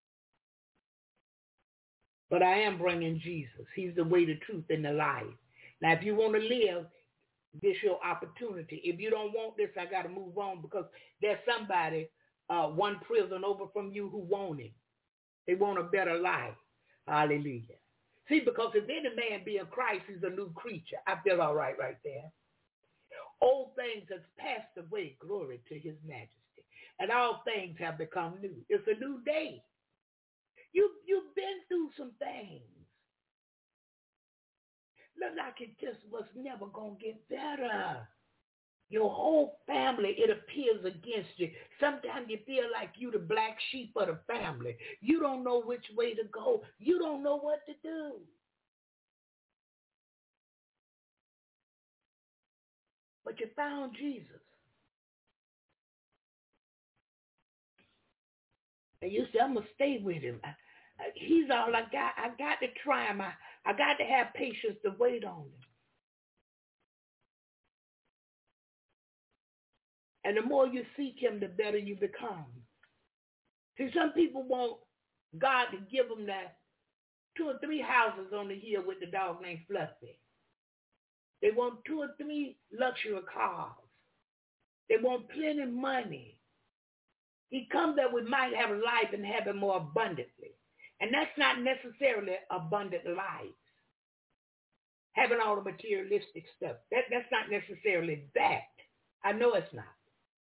But I am bringing Jesus. He's the way, the truth, and the life. Now, if you want to live, this is your opportunity. If you don't want this, I got to move on, because there's somebody one prison over from you who want it. They want a better life. Hallelujah. See, because if any man be in Christ, he's a new creature. I feel all right there. Old things have passed away, glory to his majesty. And all things have become new. It's a new day. You've been through some things. Look like it just was never going to get better. Your whole family, it appears against you. Sometimes you feel like you the black sheep of the family. You don't know which way to go. You don't know what to do. But you found Jesus. And you say, I'm going to stay with him. He's all I got. I got to try him. I got to have patience to wait on him. And the more you seek him, the better you become. See, some people want God to give them that 2 or 3 houses on the hill with the dog named Fluffy. They want 2 or 3 luxury cars. They want plenty of money. He comes that we might have life and have it more abundantly. And that's not necessarily abundant life. Having all the materialistic stuff. That's not necessarily that. I know it's not.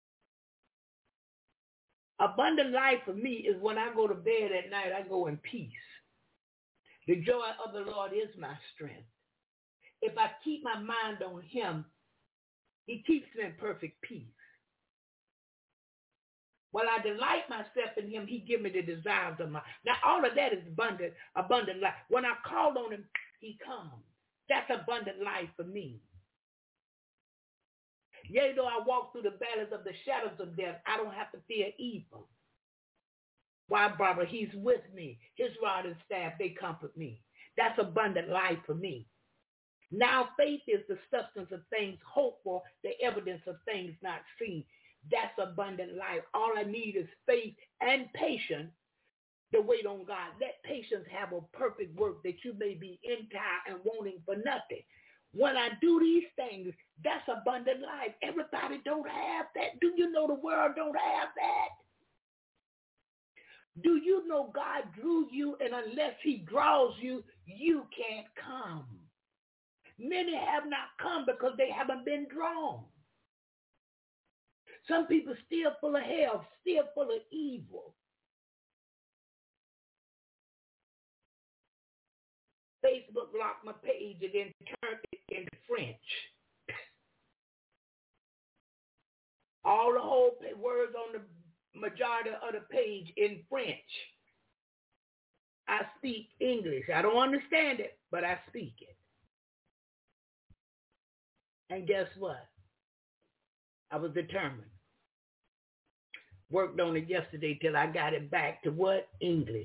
Abundant life for me is when I go to bed at night, I go in peace. The joy of the Lord is my strength. If I keep my mind on him, he keeps me in perfect peace. While I delight myself in him, he gives me the desires of my. Now, all of that is abundant life. When I call on him, he comes. That's abundant life for me. Yea, though I walk through the valleys of the shadows of death, I don't have to fear evil. Why, brother? He's with me. His rod and staff, they comfort me. That's abundant life for me. Now, faith is the substance of things hoped for, the evidence of things not seen. That's abundant life. All I need is faith and patience to wait on God. Let patience have a perfect work that you may be entire and wanting for nothing. When I do these things, that's abundant life. Everybody don't have that. Do you know the world don't have that? Do you know God drew you, and unless he draws you, you can't come? Many have not come because they haven't been drawn. Some people still full of hell, still full of evil. Facebook blocked my page and then turned it into French. All the whole words on the majority of the page in French. I speak English. I don't understand it, but I speak it. And guess what? I was determined. Worked on it yesterday till I got it back to what? English.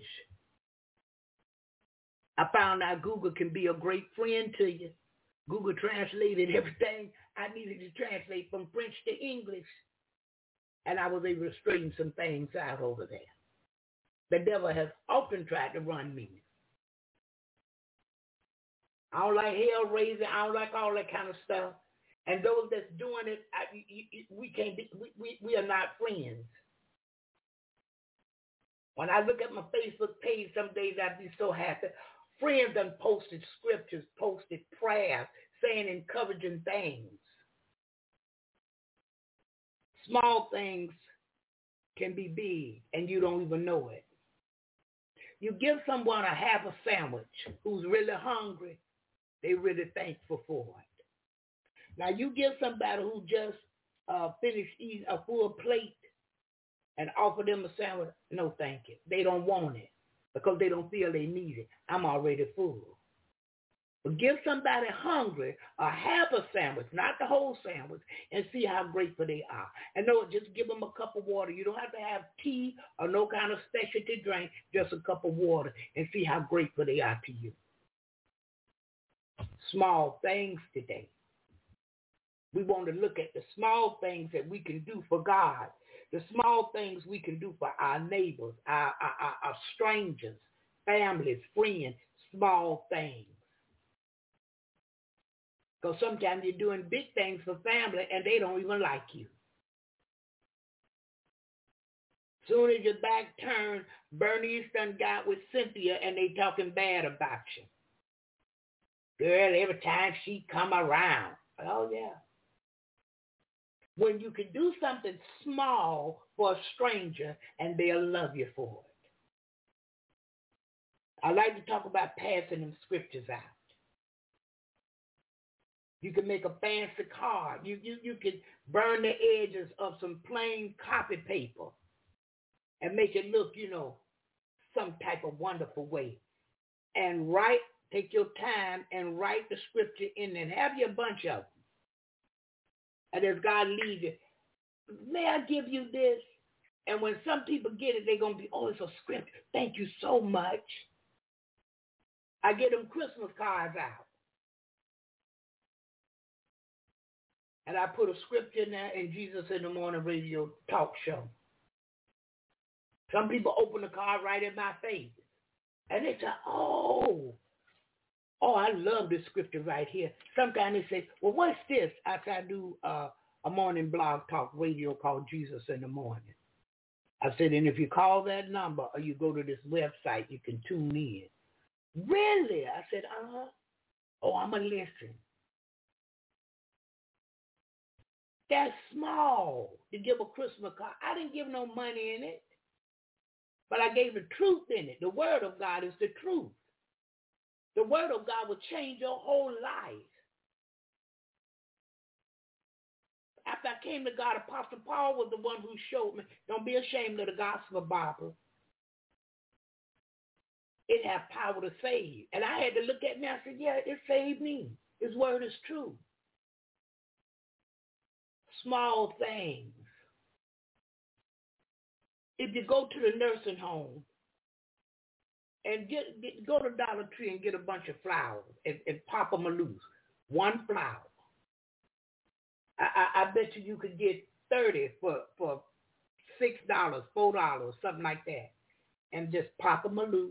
I found out Google can be a great friend to you. Google translated everything I needed to translate from French to English. And I was able to straighten some things out over there. The devil has often tried to run me. I don't like hell raising. I don't like all that kind of stuff. And those that's doing it, we can't be. We are not friends. When I look at my Facebook page, some days I'd be so happy. Friends done posted scriptures, posted prayers, saying encouraging things. Small things can be big and you don't even know it. You give someone a half a sandwich who's really hungry, they really thankful for it. Now you give somebody who just finished eating a full plate and offer them a sandwich, no thank you. They don't want it because they don't feel they need it. I'm already full. But give somebody hungry a half a sandwich, not the whole sandwich, and see how grateful they are. And no, just give them a cup of water. You don't have to have tea or no kind of specialty drink, just a cup of water, and see how grateful they are to you. Small things today. We want to look at the small things that we can do for God, the small things we can do for our neighbors, our strangers, families, friends, small things. Because sometimes you're doing big things for family and they don't even like you. Soon as your back turned, Bernice done got with Cynthia and they talking bad about you. Girl, every time she come around. Oh, yeah. When you can do something small for a stranger and they'll love you for it. I like to talk about passing them scriptures out. You can make a fancy card. You can burn the edges of some plain copy paper and make it look, some type of wonderful way. And take your time and write the scripture in and have you a bunch of them. And as God leads you, may I give you this? And when some people get it, they're going to be, oh, it's a scripture. Thank you so much. I get them Christmas cards out. And I put a scripture in there in Jesus in the Morning radio talk show. Some people open the card right in my face. And they say, oh, I love this scripture right here. Sometimes they say, well, what's this? After I do a morning blog talk radio called Jesus in the Morning. I said, and if you call that number or you go to this website, you can tune in. Really? I said, oh, I'm going to listen. That's small to give a Christmas card. I didn't give no money in it, but I gave the truth in it. The word of God is the truth. The word of God will change your whole life. After I came to God, Apostle Paul was the one who showed me, don't be ashamed of the gospel, Barbara. It has power to save. And I had to look at me. I said, yeah, it saved me. His word is true. Small things. If you go to the nursing home and go to Dollar Tree and get a bunch of flowers and pop them loose, one flower, I bet you could get 30 for $6, $4, something like that, and just pop them loose.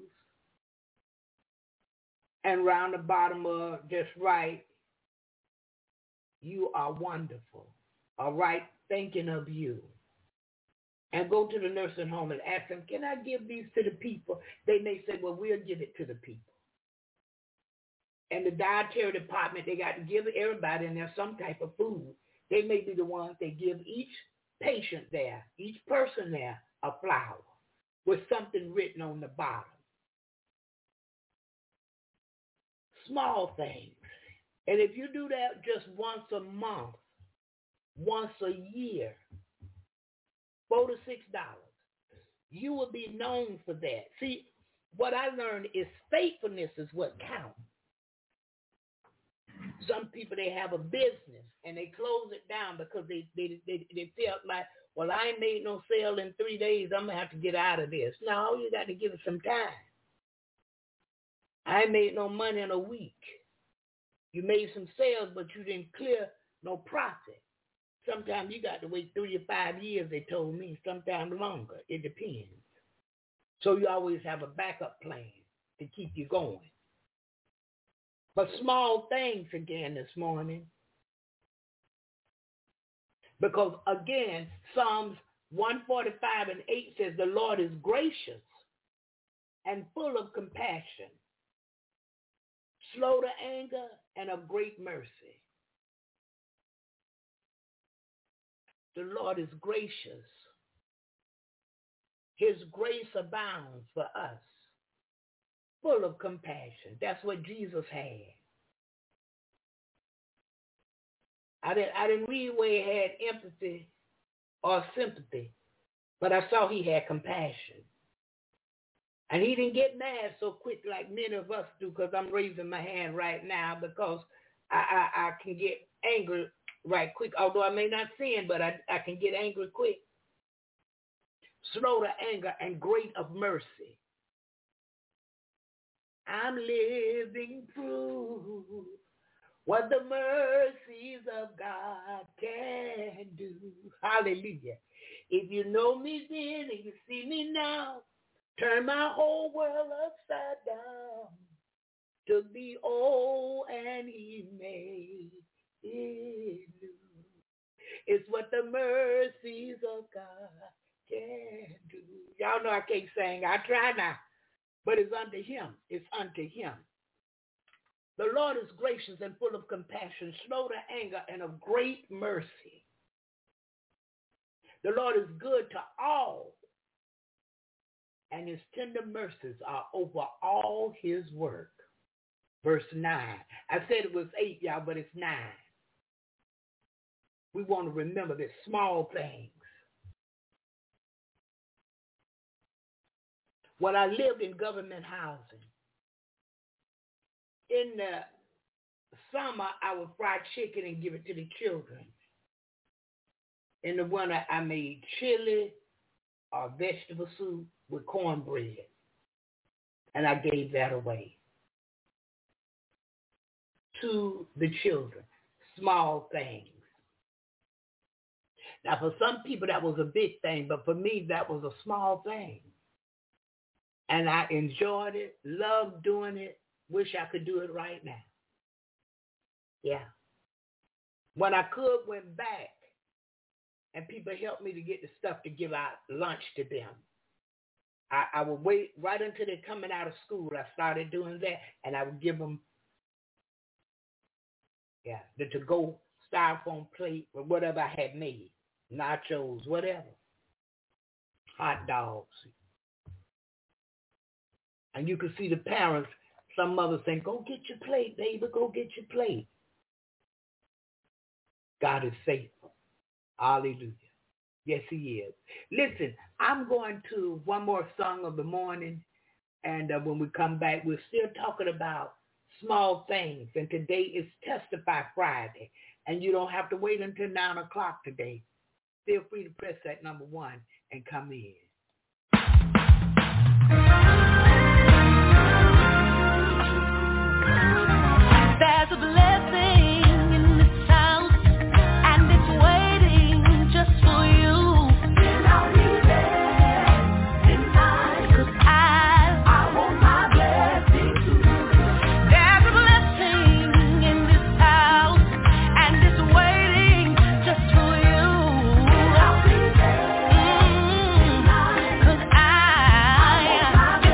And round the bottom of just right, you are wonderful. All right, thinking of you. And go to the nursing home and ask them, can I give these to the people? They may say, well, we'll give it to the people. And the dietary department, they got to give everybody in there some type of food. They may be the ones that give each patient there, each person there, a flower with something written on the bottom. Small things. And if you do that just once a month, once a year, $4 to $6, you will be known for that. See, what I learned is faithfulness is what counts. Some people, they have a business and they close it down because they felt like, well, I ain't made no sale in 3 days. I'm going to have to get out of this. No, you got to give it some time. I ain't made no money in a week. You made some sales, but you didn't clear no profit. Sometimes you got to wait 3 to 5 years, they told me, sometimes longer. It depends. So you always have a backup plan to keep you going. But small things again this morning. Because again, Psalms 145 and 8 says, the Lord is gracious and full of compassion, slow to anger and of great mercy. The Lord is gracious His grace abounds for us, full of compassion. That's what Jesus had. I didn't read where he had empathy or sympathy, but I saw he had compassion. And he didn't get mad so quick like many of us do, because I'm raising my hand right now because I can get angry right quick. Although I may not sin, but I can get angry quick. Slow to anger and great of mercy. I'm living through what the mercies of God can do. Hallelujah. If you know me then and you see me now, turn my whole world upside down. Took the old and he made it new. It's what the mercies of God can do. Y'all know I can't sing. I try now. But it's unto him. It's unto him. The Lord is gracious and full of compassion, slow to anger, and of great mercy. The Lord is good to all, and his tender mercies are over all his work. Verse 9. I said it was 8, y'all, but it's 9. We want to remember the small things. When I lived in government housing, in the summer, I would fry chicken and give it to the children. In the winter, I made chili or vegetable soup with cornbread, and I gave that away to the children. Small things. Now, for some people, that was a big thing, but for me, that was a small thing. And I enjoyed it, loved doing it, wish I could do it right now. Yeah. When I could, went back, and people helped me to get the stuff to give out lunch to them. I would wait right until they're coming out of school. I started doing that, and I would give them, the to-go styrofoam plate or whatever I had made, nachos, whatever, hot dogs. And you could see the parents, some mothers saying, go get your plate, baby, go get your plate. God is faithful. Hallelujah. Yes, he is. Listen, I'm going to one more song of the morning, and when we come back, we're still talking about small things, and today is Testify Friday, and you don't have to wait until 9 o'clock today. Feel free to press that number 1 and come in. There's a blessing in this house, and it's waiting just for you. And I'll be there tonight, 'cause I want my blessing too. There's a blessing in this house, and it's waiting just for you. And I'll be there tonight, 'cause I want my blessing.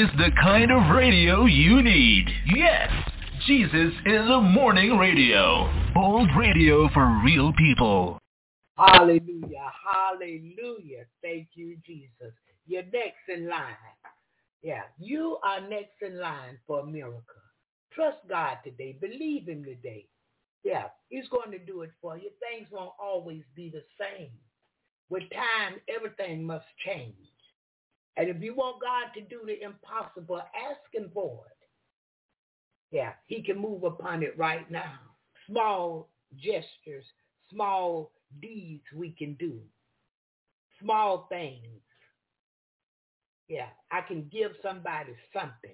the kind of radio you need. Yes, Jesus is a morning radio. Bold radio for real people. Hallelujah. Hallelujah. Thank you, Jesus. You're next in line. Yeah, you are next in line for a miracle. Trust God today. Believe him today. Yeah, he's going to do it for you. Things won't always be the same. With time, everything must change. And if you want God to do the impossible, ask him for it. Yeah, he can move upon it right now. Small gestures, small deeds we can do. Small things. Yeah, I can give somebody something.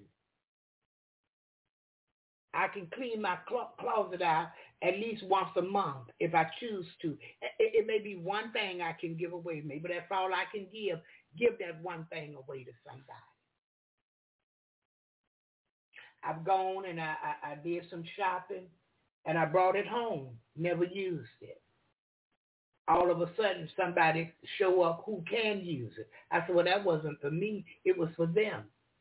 I can clean my closet out at least once a month if I choose to. It may be one thing I can give away. Maybe that's all I can give. Give that one thing away to somebody. I've gone and I did some shopping and I brought it home. Never used it. All of a sudden, somebody show up who can use it. I said, well, that wasn't for me. It was for them.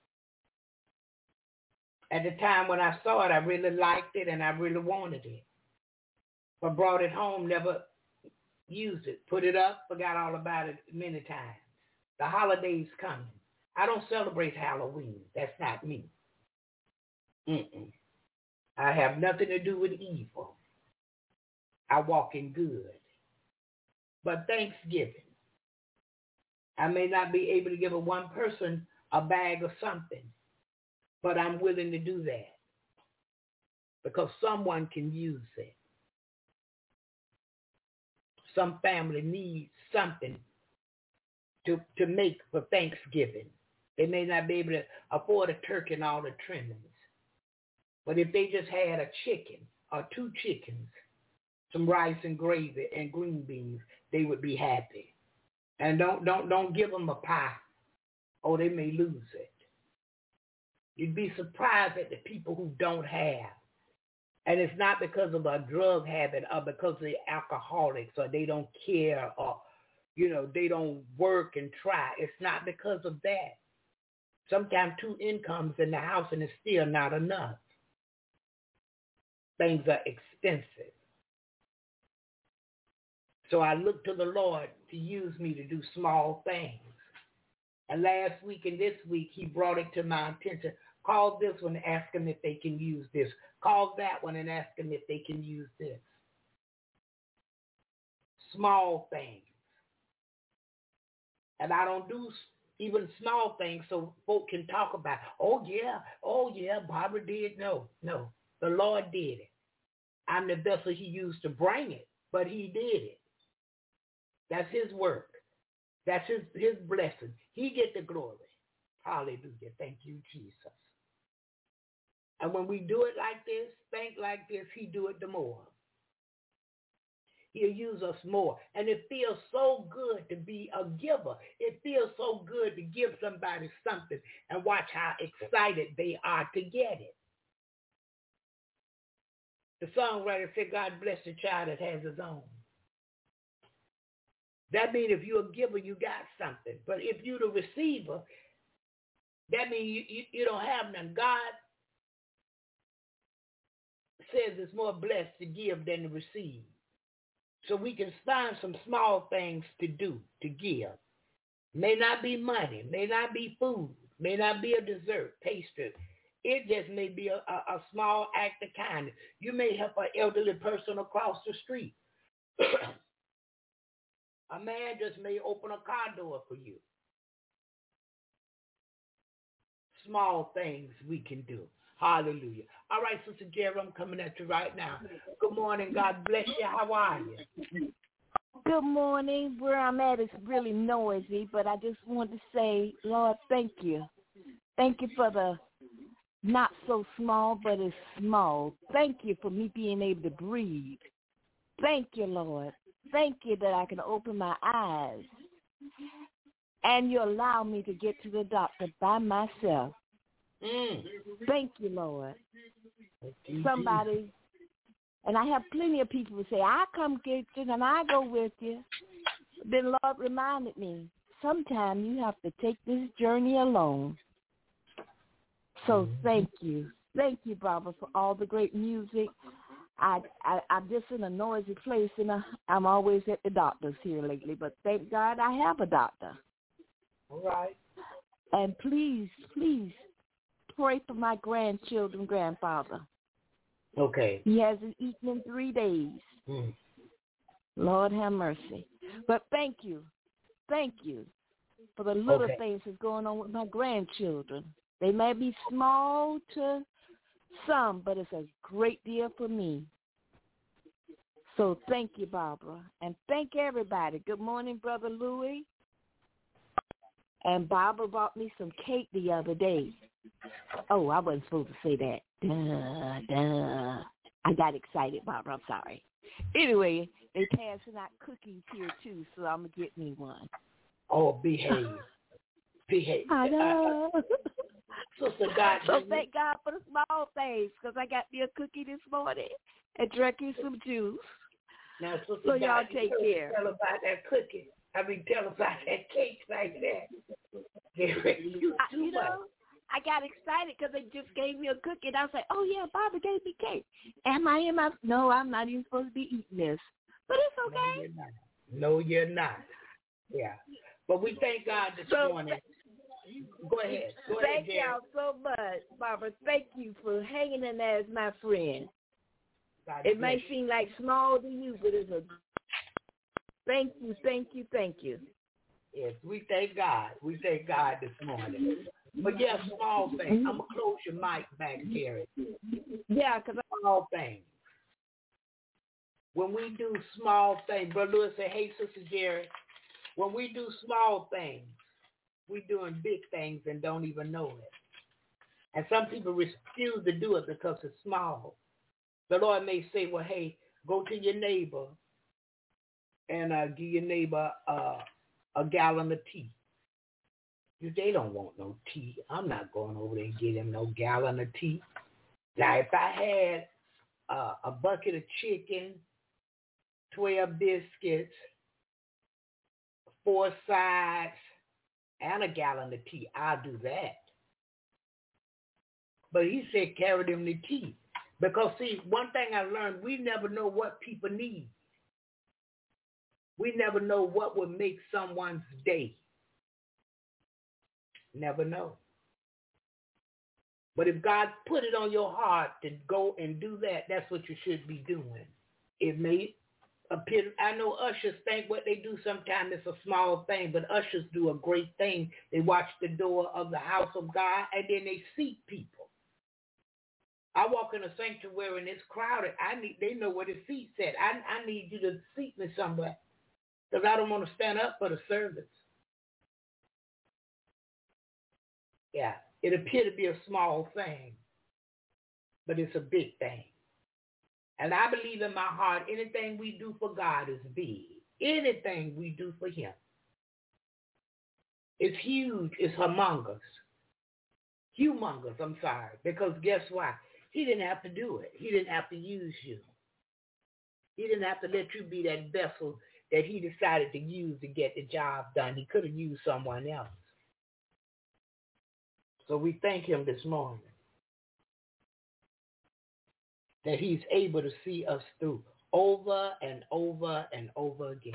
At the time when I saw it, I really liked it and I really wanted it. But brought it home, never used it. Put it up, forgot all about it many times. The holiday's coming. I don't celebrate Halloween. That's not me. I have nothing to do with evil. I walk in good. But Thanksgiving, I may not be able to give a one person a bag of something, but I'm willing to do that because someone can use it. Some family needs something to make for Thanksgiving. They may not be able to afford a turkey and all the trimmings, but if they just had a chicken or two chickens, some rice and gravy and green beans, they would be happy. And don't give them a pie, or they may lose it. You'd be surprised at the people who don't have. And it's not because of a drug habit or because they're alcoholics or they don't care or, they don't work and try. It's not because of that. Sometimes 2 incomes in the house and it's still not enough. Things are expensive. So I look to the Lord to use me to do small things. And last week and this week, he brought it to my attention. Call this one and ask them if they can use this. Call that one and ask them if they can use this. Small things. And I don't do even small things so folk can talk about, oh yeah, Barbara did. No. The Lord did it. I'm the vessel he used to bring it, but he did it. That's his work. That's his blessing. He get the glory. Hallelujah. Thank you, Jesus. And when we do it like this, think like this, he do it the more. He'll use us more. And it feels so good to be a giver. It feels so good to give somebody something and watch how excited they are to get it. The songwriter said, God bless the child that has his own. That means if you're a giver, you got something. But if you're the receiver, that means you don't have none. God says it's more blessed to give than to receive. So we can find some small things to do, to give. May not be money, may not be food, may not be a dessert, pastry. It just may be a small act of kindness. You may help an elderly person across the street. A man just may open a car door for you. Small things we can do. Hallelujah. All right, Sister Jerry, I'm coming at you right now. Good morning. God bless you. How are you? Good morning. Where I'm at is really noisy, but I just want to say, Lord, thank you. Thank you for the not so small, but it's small. Thank you for me being able to breathe. Thank you, Lord. Thank you that I can open my eyes and you allow me to get to the doctor by myself. Thank you, Lord. Somebody, and I have plenty of people who say, I come get you and I go with you. Then Lord reminded me, sometimes you have to take this journey alone. So thank you. Thank you, Barbara, for all the great music. I'm just in a noisy place, and I'm always at the doctor's here lately, but thank God I have a doctor. All right. And please, please pray for my grandfather. Okay. He hasn't eaten in 3 days. Lord have mercy. But thank you for the little things that's going on with my grandchildren. They may be small to some, but it's a great deal for me. So thank you, Barbara. And thank everybody. Good morning, Brother Louis. And Barbara brought me some cake the other day. Oh, I wasn't supposed to say that. Duh. I got excited, Barbara. I'm sorry. Anyway, they passing out cookies here, too, so I'm going to get me one. Oh, behave. I know. So thank God for the small things, because I got me a cookie this morning and drank you some juice. Now, so y'all take care. Tell about that cookie. Tell about that cake like that. You know, I got excited because they just gave me a cookie, and I was like, oh, yeah, Barbara gave me cake. No, I'm not even supposed to be eating this. But it's okay. No, you're not. Yeah. But we thank God this morning. Go ahead. Thank y'all so much, Barbara. Thank you for hanging in there as my friend. It may seem like small to you, but it's a thank you. Yes, we thank God. We thank God this morning. But yeah, small things. I'm going to close your mic back, Jerry. Yeah, because small things. When we do small things, Brother Lewis said, hey, Sister Jerry, when we do small things, we're doing big things and don't even know it. And some people refuse to do it because it's small. The Lord may say, well, hey, go to your neighbor and give your neighbor a gallon of tea. They don't want no tea. I'm not going over there and get him no gallon of tea. Now, if I had a bucket of chicken, 12 biscuits, 4 sides, and a gallon of tea, I'll do that. But he said carry them the tea. Because, see, one thing I learned, we never know what people need. We never know what will make someone's day. Never know. But if God put it on your heart to go and do that, that's what you should be doing. It may appear, I know ushers think what they do sometimes is a small thing, but ushers do a great thing. They watch the door of the house of God, and then they seat people. I walk in a sanctuary and it's crowded. They know where the seat's at. I need you to seat me somewhere because I don't want to stand up for the service. Yeah, it appears to be a small thing, but it's a big thing. And I believe in my heart, anything we do for God is big. Anything we do for him. It's huge. It's humongous. Humongous, because guess why? He didn't have to do it. He didn't have to use you. He didn't have to let you be that vessel that he decided to use to get the job done. He could have used someone else. So we thank him this morning that he's able to see us through over and over and over again.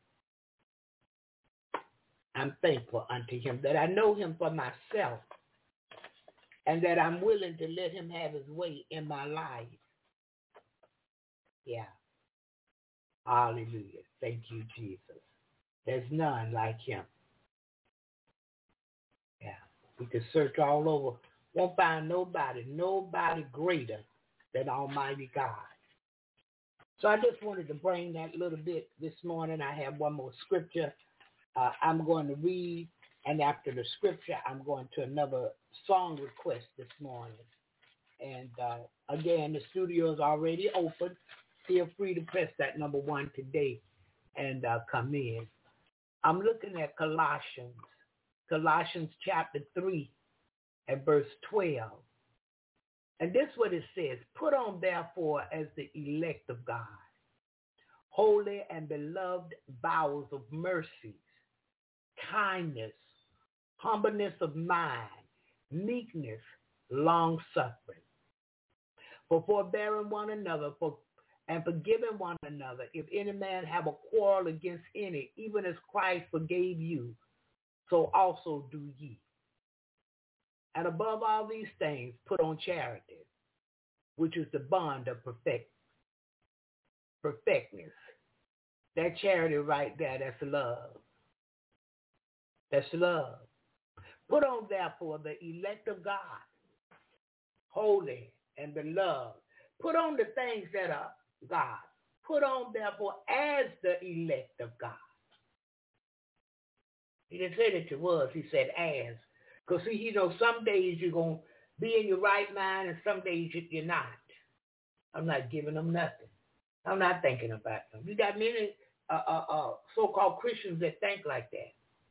I'm thankful unto him that I know him for myself and that I'm willing to let him have his way in my life. Yeah. Hallelujah. Thank you, Jesus. There's none like him. Yeah. We can search all over. Won't find nobody greater than Almighty God. So I just wanted to bring that little bit this morning. I have one more scripture I'm going to read, and after the scripture, I'm going to another song request this morning. And again, the studio is already open. Feel free to press that number 1 today and come in. I'm looking at Colossians chapter 3 and verse 12. And this is what it says. Put on, therefore, as the elect of God, holy and beloved bowels of mercies, kindness, humbleness of mind, meekness, long-suffering, for forbearing one another, and forgiving one another. If any man have a quarrel against any, even as Christ forgave you, so also do ye. And above all these things, put on charity, which is the bond of perfectness. That charity right there, that's love. That's love. Put on, therefore, the elect of God, holy and beloved. Put on the things that are God. Put on, therefore, as the elect of God. He didn't say that you was. He said as. Because, see, you know, some days you're going to be in your right mind and some days you're not. I'm not giving them nothing. I'm not thinking about them. You got many so-called Christians that think like that.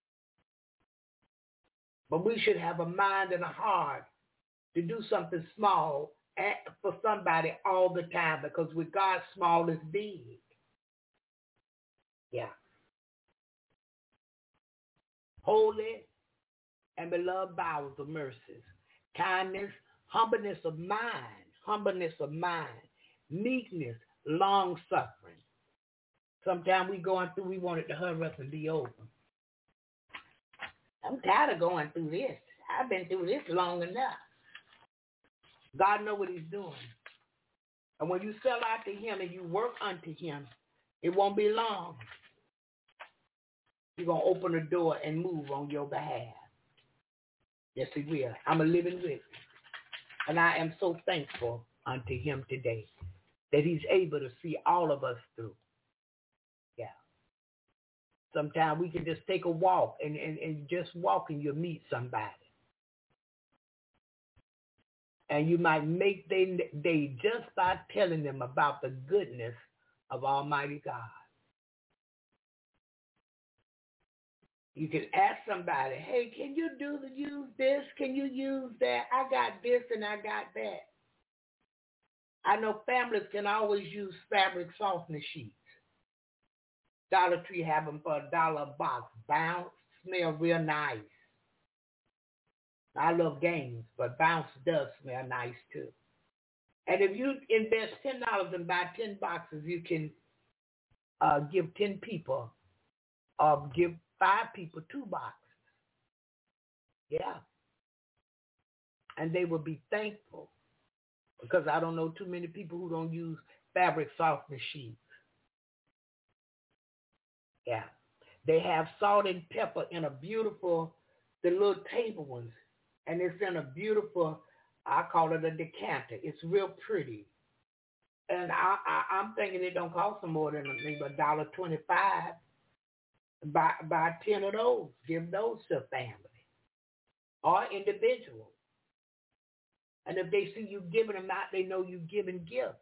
But we should have a mind and a heart to do something small for somebody all the time, because with God, small is big. Yeah. Holy and beloved bowels of mercies, kindness, humbleness of mind, meekness, long-suffering. Sometimes we going through, we want it to hurry up and be over. I'm tired of going through this. I've been through this long enough. God knows what he's doing. And when you sell out to him and you work unto him, it won't be long. You're going to open the door and move on your behalf. Yes, he will. I'm a living witness. And I am so thankful unto him today that he's able to see all of us through. Yeah. Sometimes we can just take a walk and just walking you'll meet somebody. And you might make their day just by telling them about the goodness of Almighty God. You can ask somebody, hey, can you use this? Can you use that? I got this and I got that. I know families can always use fabric softener sheets. Dollar Tree have them for $1 a box. Bounce, smell real nice. I love games, but Bounce does smell nice too. And if you invest $10 and buy 10 boxes, you can give 10 people or give 5 people 2 boxes. Yeah. And they will be thankful, because I don't know too many people who don't use fabric softener sheets. Yeah. They have salt and pepper in a beautiful, the little table ones, and it's in a beautiful, I call it a decanter. It's real pretty. And I'm thinking it don't cost them more than maybe $1.25. Buy 10 of those. Give those to family or individuals. And if they see you giving them out, they know you're giving gifts.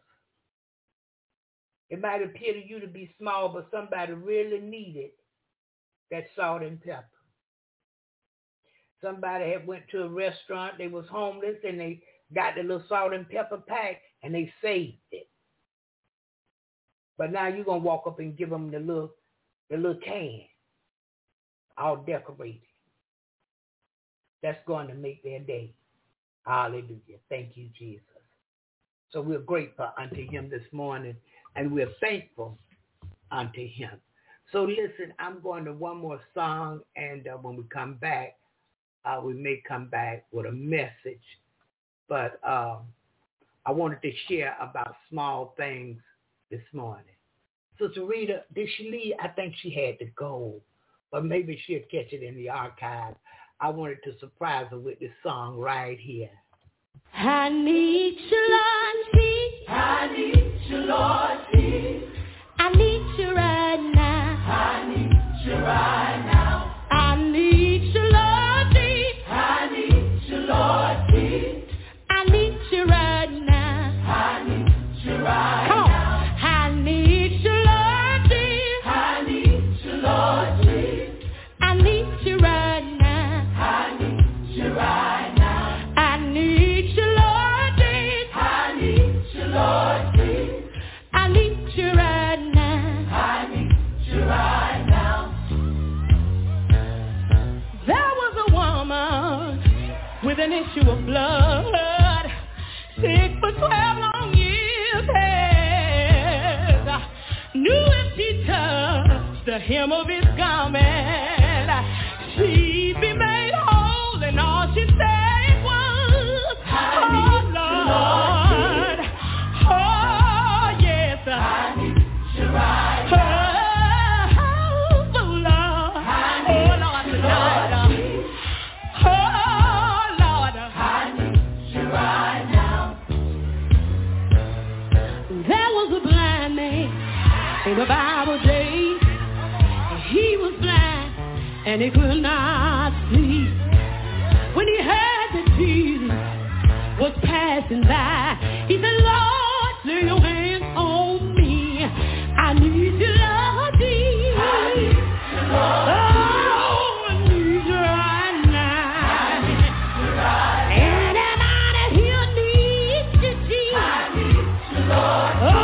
It might appear to you to be small, but somebody really needed that salt and pepper. Somebody had went to a restaurant, they was homeless, and they got the little salt and pepper pack, and they saved it. But now you're going to walk up and give them the little can, all decorated. That's going to make their day. Hallelujah. Thank you, Jesus. So we're grateful unto him this morning, and we're thankful unto him. So listen, I'm going to one more song, and when we come back, we may come back with a message. But I wanted to share about small things this morning. Sister Rita, did she leave? I think she had to go, but maybe she'll catch it in the archive. I wanted to surprise her with this song right here. I need you, Lord, Jesus. I need you, Lord, Jesus. I need you right now. I need you right now. I need you, Lord, Jesus. I need you, Lord, Jesus. I need you right now. I need you right now. Come on. I need you, Lord, Jesus. I need you, Lord, Jesus. I need you right now. I need you right now. I need you, Lord, Jesus. I hem of his garment, she'd be made whole, and all she said was, oh Lord, oh yes, I need you right now. In the Bible days, he was blind and he could not see. When he heard that Jesus was passing by, he said, Lord, lay your hands on me. I need you, Lord, dear. I need you, Lord. Oh, I need you right now. I need you right now. Anybody here needs you, Jesus. I need you, Lord. Oh,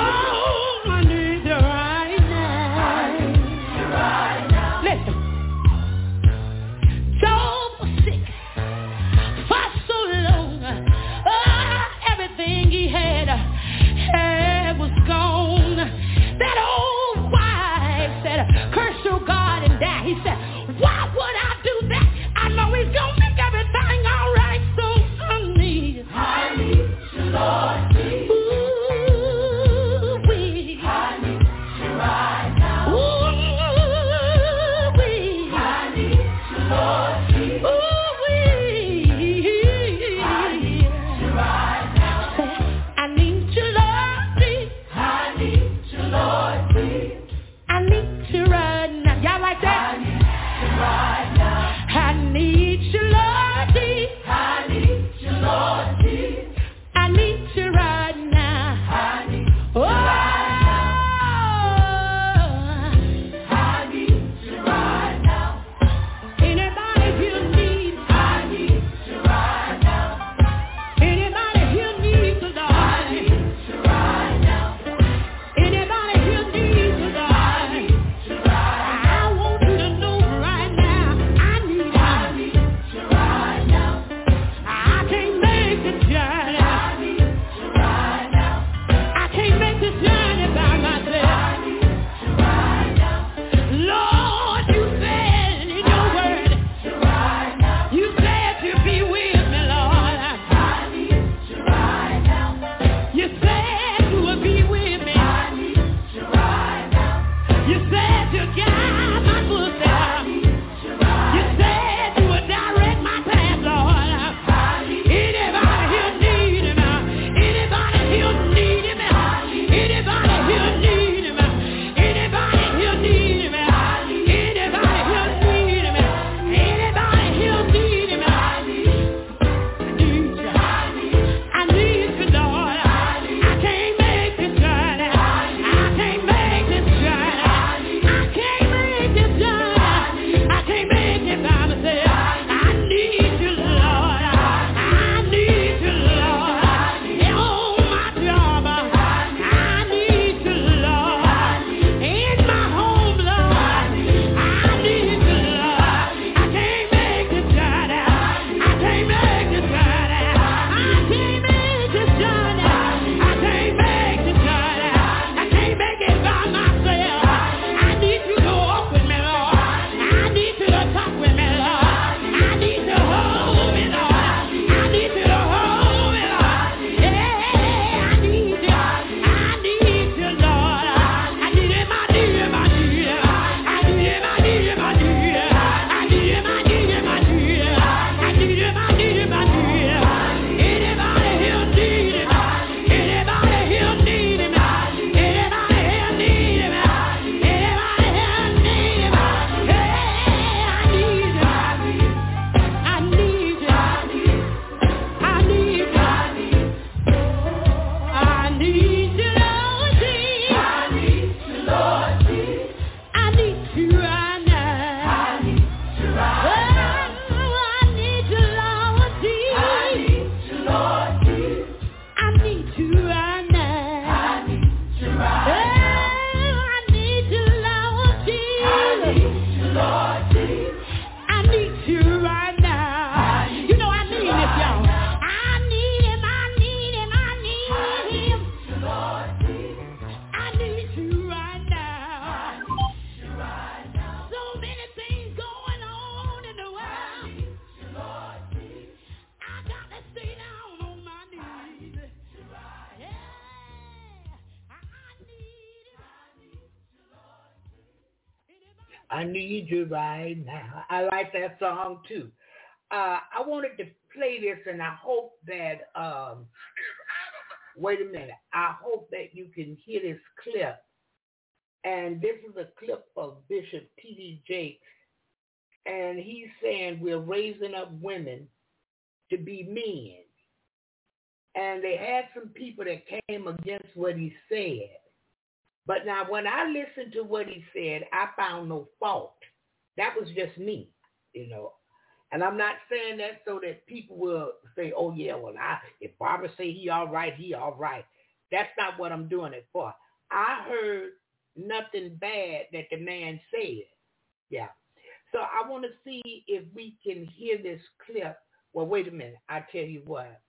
I need you right now. I like that song too. I wanted to play this, and I hope that, wait a minute, I hope that you can hear this clip. And this is a clip of Bishop T.D. Jakes, and he's saying we're raising up women to be men. And they had some people that came against what he said. But now when I listened to what he said, I found no fault. That was just me, you know. And I'm not saying that so that people will say, oh, yeah, well, if Barbara say he all right, he all right. That's not what I'm doing it for. I heard nothing bad that the man said. Yeah. So I want to see if we can hear this clip. Well, wait a minute. I tell you what.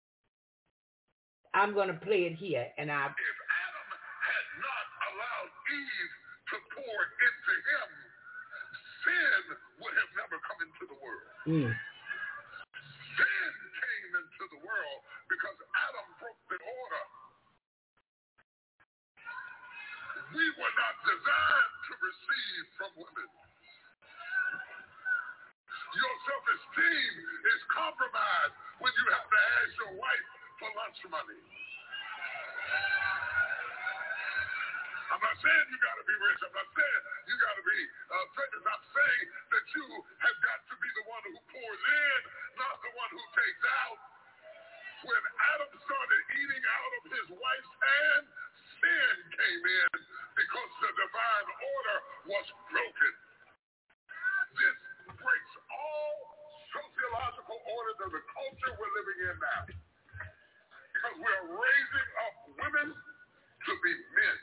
I'm going to play it here. And If Adam had not allowed Eve to pour into him, sin would have never come into the world. Sin came into the world because Adam broke the order. We were not designed to receive from women. Your self-esteem is compromised when you have to ask your wife for lunch money. I'm not saying you got to be rich. I'm not saying you got to be famous. I'm saying that you have got to be the one who pours in, not the one who takes out. When Adam started eating out of his wife's hand, sin came in because the divine order was broken. This breaks all sociological orders of the culture we're living in now. Because we're raising up women to be men.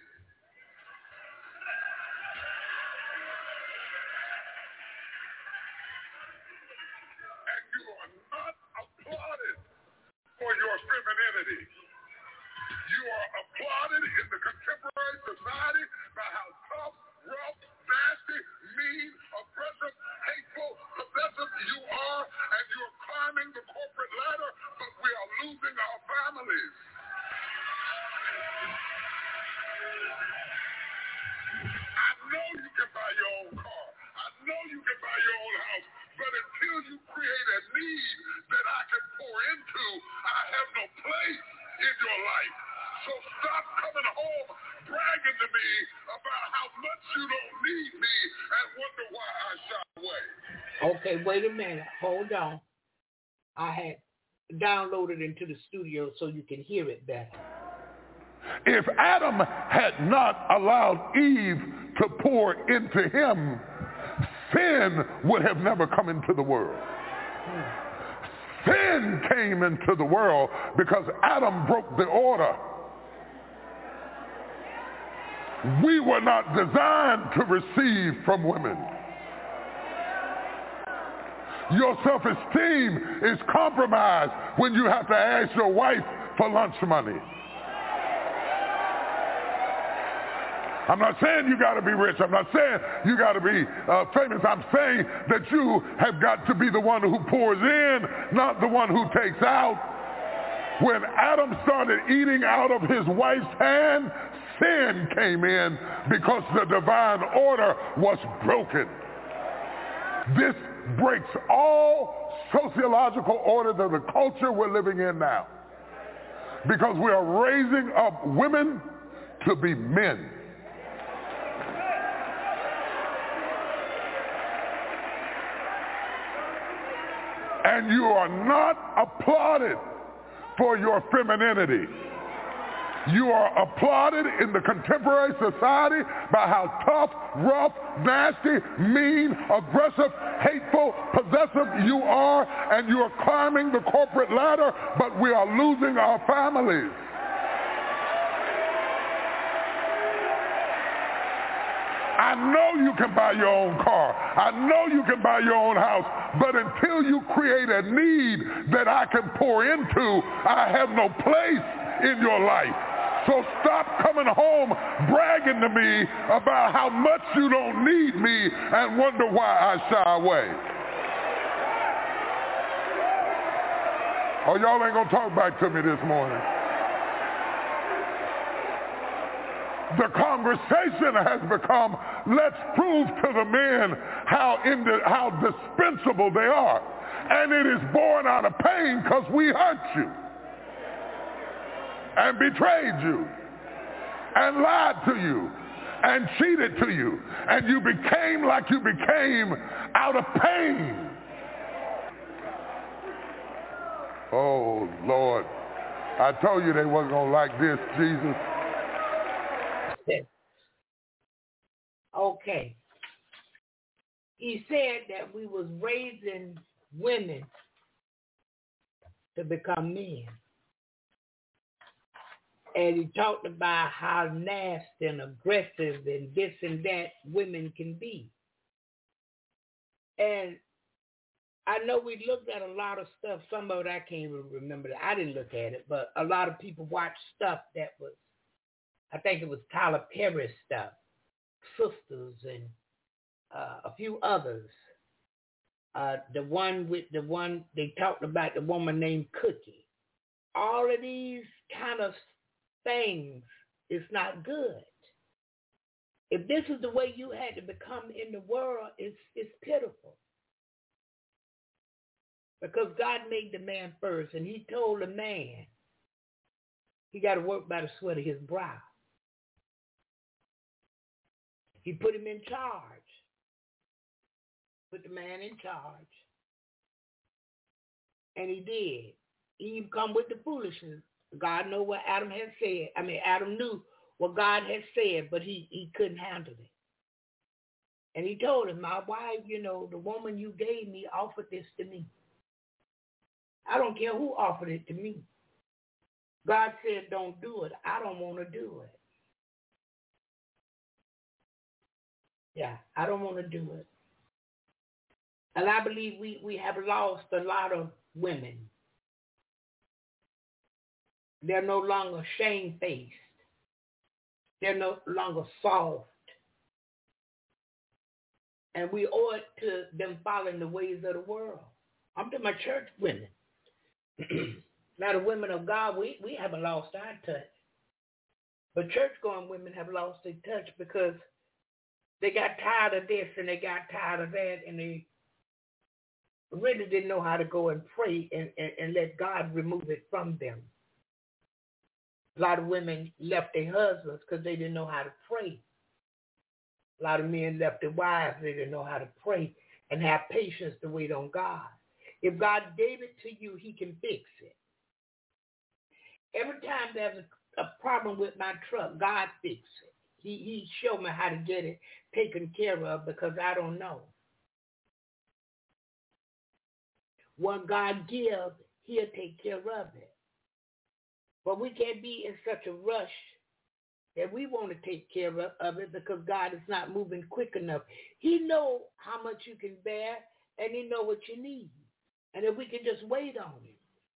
And you are not applauded for your femininity. You are applauded in the contemporary society by how tough, rough, nasty, mean, aggressive, hateful, possessive you are, and you're climbing the corporate ladder, but we are losing our families. I know you can buy your own car. I know you can buy your own house, but until you create a need that I can pour into, I have no place in your life. So stop coming home bragging to me about how much you don't need me and wonder why I shy away. Okay, wait a minute. Hold on. I had downloaded into the studio so you can hear it better. If Adam had not allowed Eve to pour into him, sin would have never come into the world. Sin came into the world because Adam broke the order. We were not designed to receive from women. Your self-esteem is compromised when you have to ask your wife for lunch money. I'm not saying you got to be rich. I'm not saying you got to be famous. I'm saying that you have got to be the one who pours in, not the one who takes out. When Adam started eating out of his wife's hand, sin came in because the divine order was broken. This breaks all sociological orders of the culture we're living in now. Because we are raising up women to be men. And you are not applauded for your femininity. You are applauded in the contemporary society by how tough, rough, nasty, mean, aggressive, hateful, possessive you are, and you are climbing the corporate ladder, but we are losing our families. I know you can buy your own car. I know you can buy your own house. But until you create a need that I can pour into, I have no place in your life. So stop coming home bragging to me about how much you don't need me and wonder why I shy away. Oh, y'all ain't gonna talk back to me this morning. The conversation has become, let's prove to the men how dispensable they are. And it is born out of pain because we hurt you and betrayed you and lied to you and cheated to you. And you became like you became out of pain. Oh, Lord. I told you they wasn't going to like this, Jesus. Okay. He said that we was raising women to become men. And he talked about how nasty and aggressive and this and that women can be. And I know we looked at a lot of stuff. Some of it I can't even remember. I didn't look at it, but a lot of people watched stuff that was, I think it was Tyler Perry stuff, Sisters and a few others. The one they talked about, the woman named Cookie. All of these kind of things is not good. If this is the way you had to become in the world, it's pitiful. Because God made the man first, and he told the man he got to work by the sweat of his brow. He put him in charge. Put the man in charge. And he did. Eve come with the foolishness. God knew what Adam had said. Adam knew what God had said, but he couldn't handle it. And he told him, my wife, the woman you gave me offered this to me. I don't care who offered it to me. God said, don't do it. I don't want to do it. Yeah, I don't want to do it. And I believe we have lost a lot of women. They're no longer shamefaced. They're no longer soft. And we owe it to them following the ways of the world. I'm to my church women. Now the women of God, we haven't lost our touch. But church-going women have lost their touch because they got tired of this and they got tired of that, and they really didn't know how to go and pray and let God remove it from them. A lot of women left their husbands because they didn't know how to pray. A lot of men left their wives, they didn't know how to pray and have patience to wait on God. If God gave it to you, he can fix it. Every time there's a problem with my truck, God fixes it. He showed me how to get it taken care of because I don't know. What God gives, he'll take care of it. But we can't be in such a rush that we want to take care of it because God is not moving quick enough. He knows how much you can bear, and he knows what you need. And if we can just wait on him,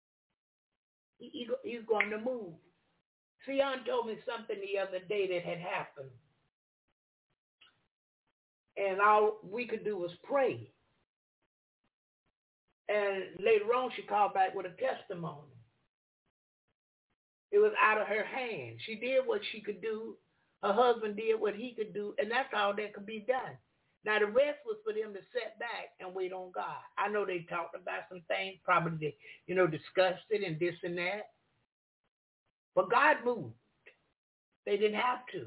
he's going to move. Sion told me something the other day that had happened. And all we could do was pray. And later on, she called back with a testimony. It was out of her hand. She did what she could do. Her husband did what he could do. And that's all that could be done. Now, the rest was for them to sit back and wait on God. I know they talked about some things, probably, discussed it and this and that. But God moved. They didn't have to.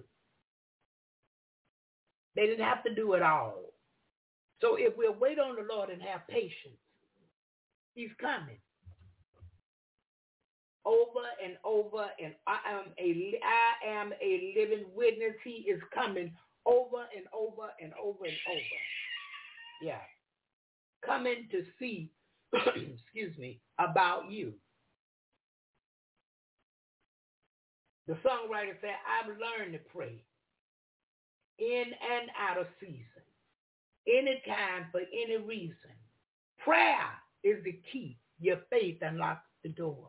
They didn't have to do it all. So if we'll wait on the Lord and have patience, he's coming. Over and over, and I am a living witness. He is coming over and over and over and over. Yeah. Coming to see, about you. The songwriter said, I've learned to pray in and out of season, any time for any reason. Prayer is the key. Your faith unlocks the door.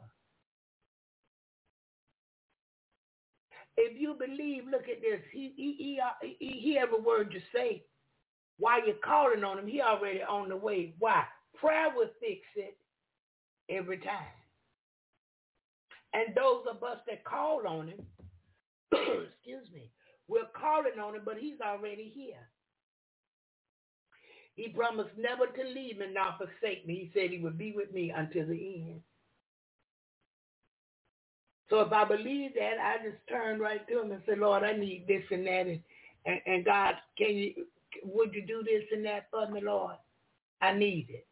If you believe, look at this. He every word you say. While you're calling on him, he already on the way. Why? Prayer will fix it every time. And those of us that call on him, We're calling on him, but he's already here. He promised never to leave me nor forsake me. He said he would be with me until the end. So if I believe that, I just turn right to him and say, Lord, I need this and that. And God, would you do this and that for me, Lord? I need it.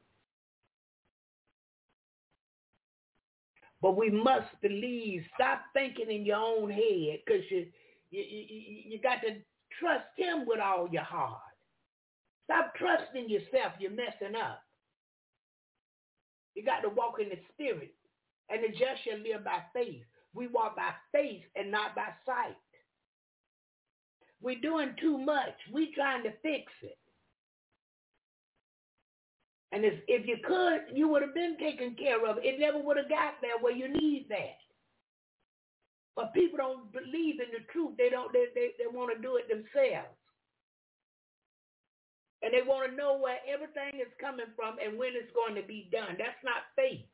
But we must believe. Stop thinking in your own head, because you got to trust him with all your heart. Stop trusting yourself. You're messing up. You got to walk in the Spirit, and the just shall live by faith. We walk by faith and not by sight. We're doing too much. We're trying to fix it. And if you could, you would have been taken care of. It never would have got there where you need that. But people don't believe in the truth. They want to do it themselves. And they want to know where everything is coming from and when it's going to be done. That's not faith.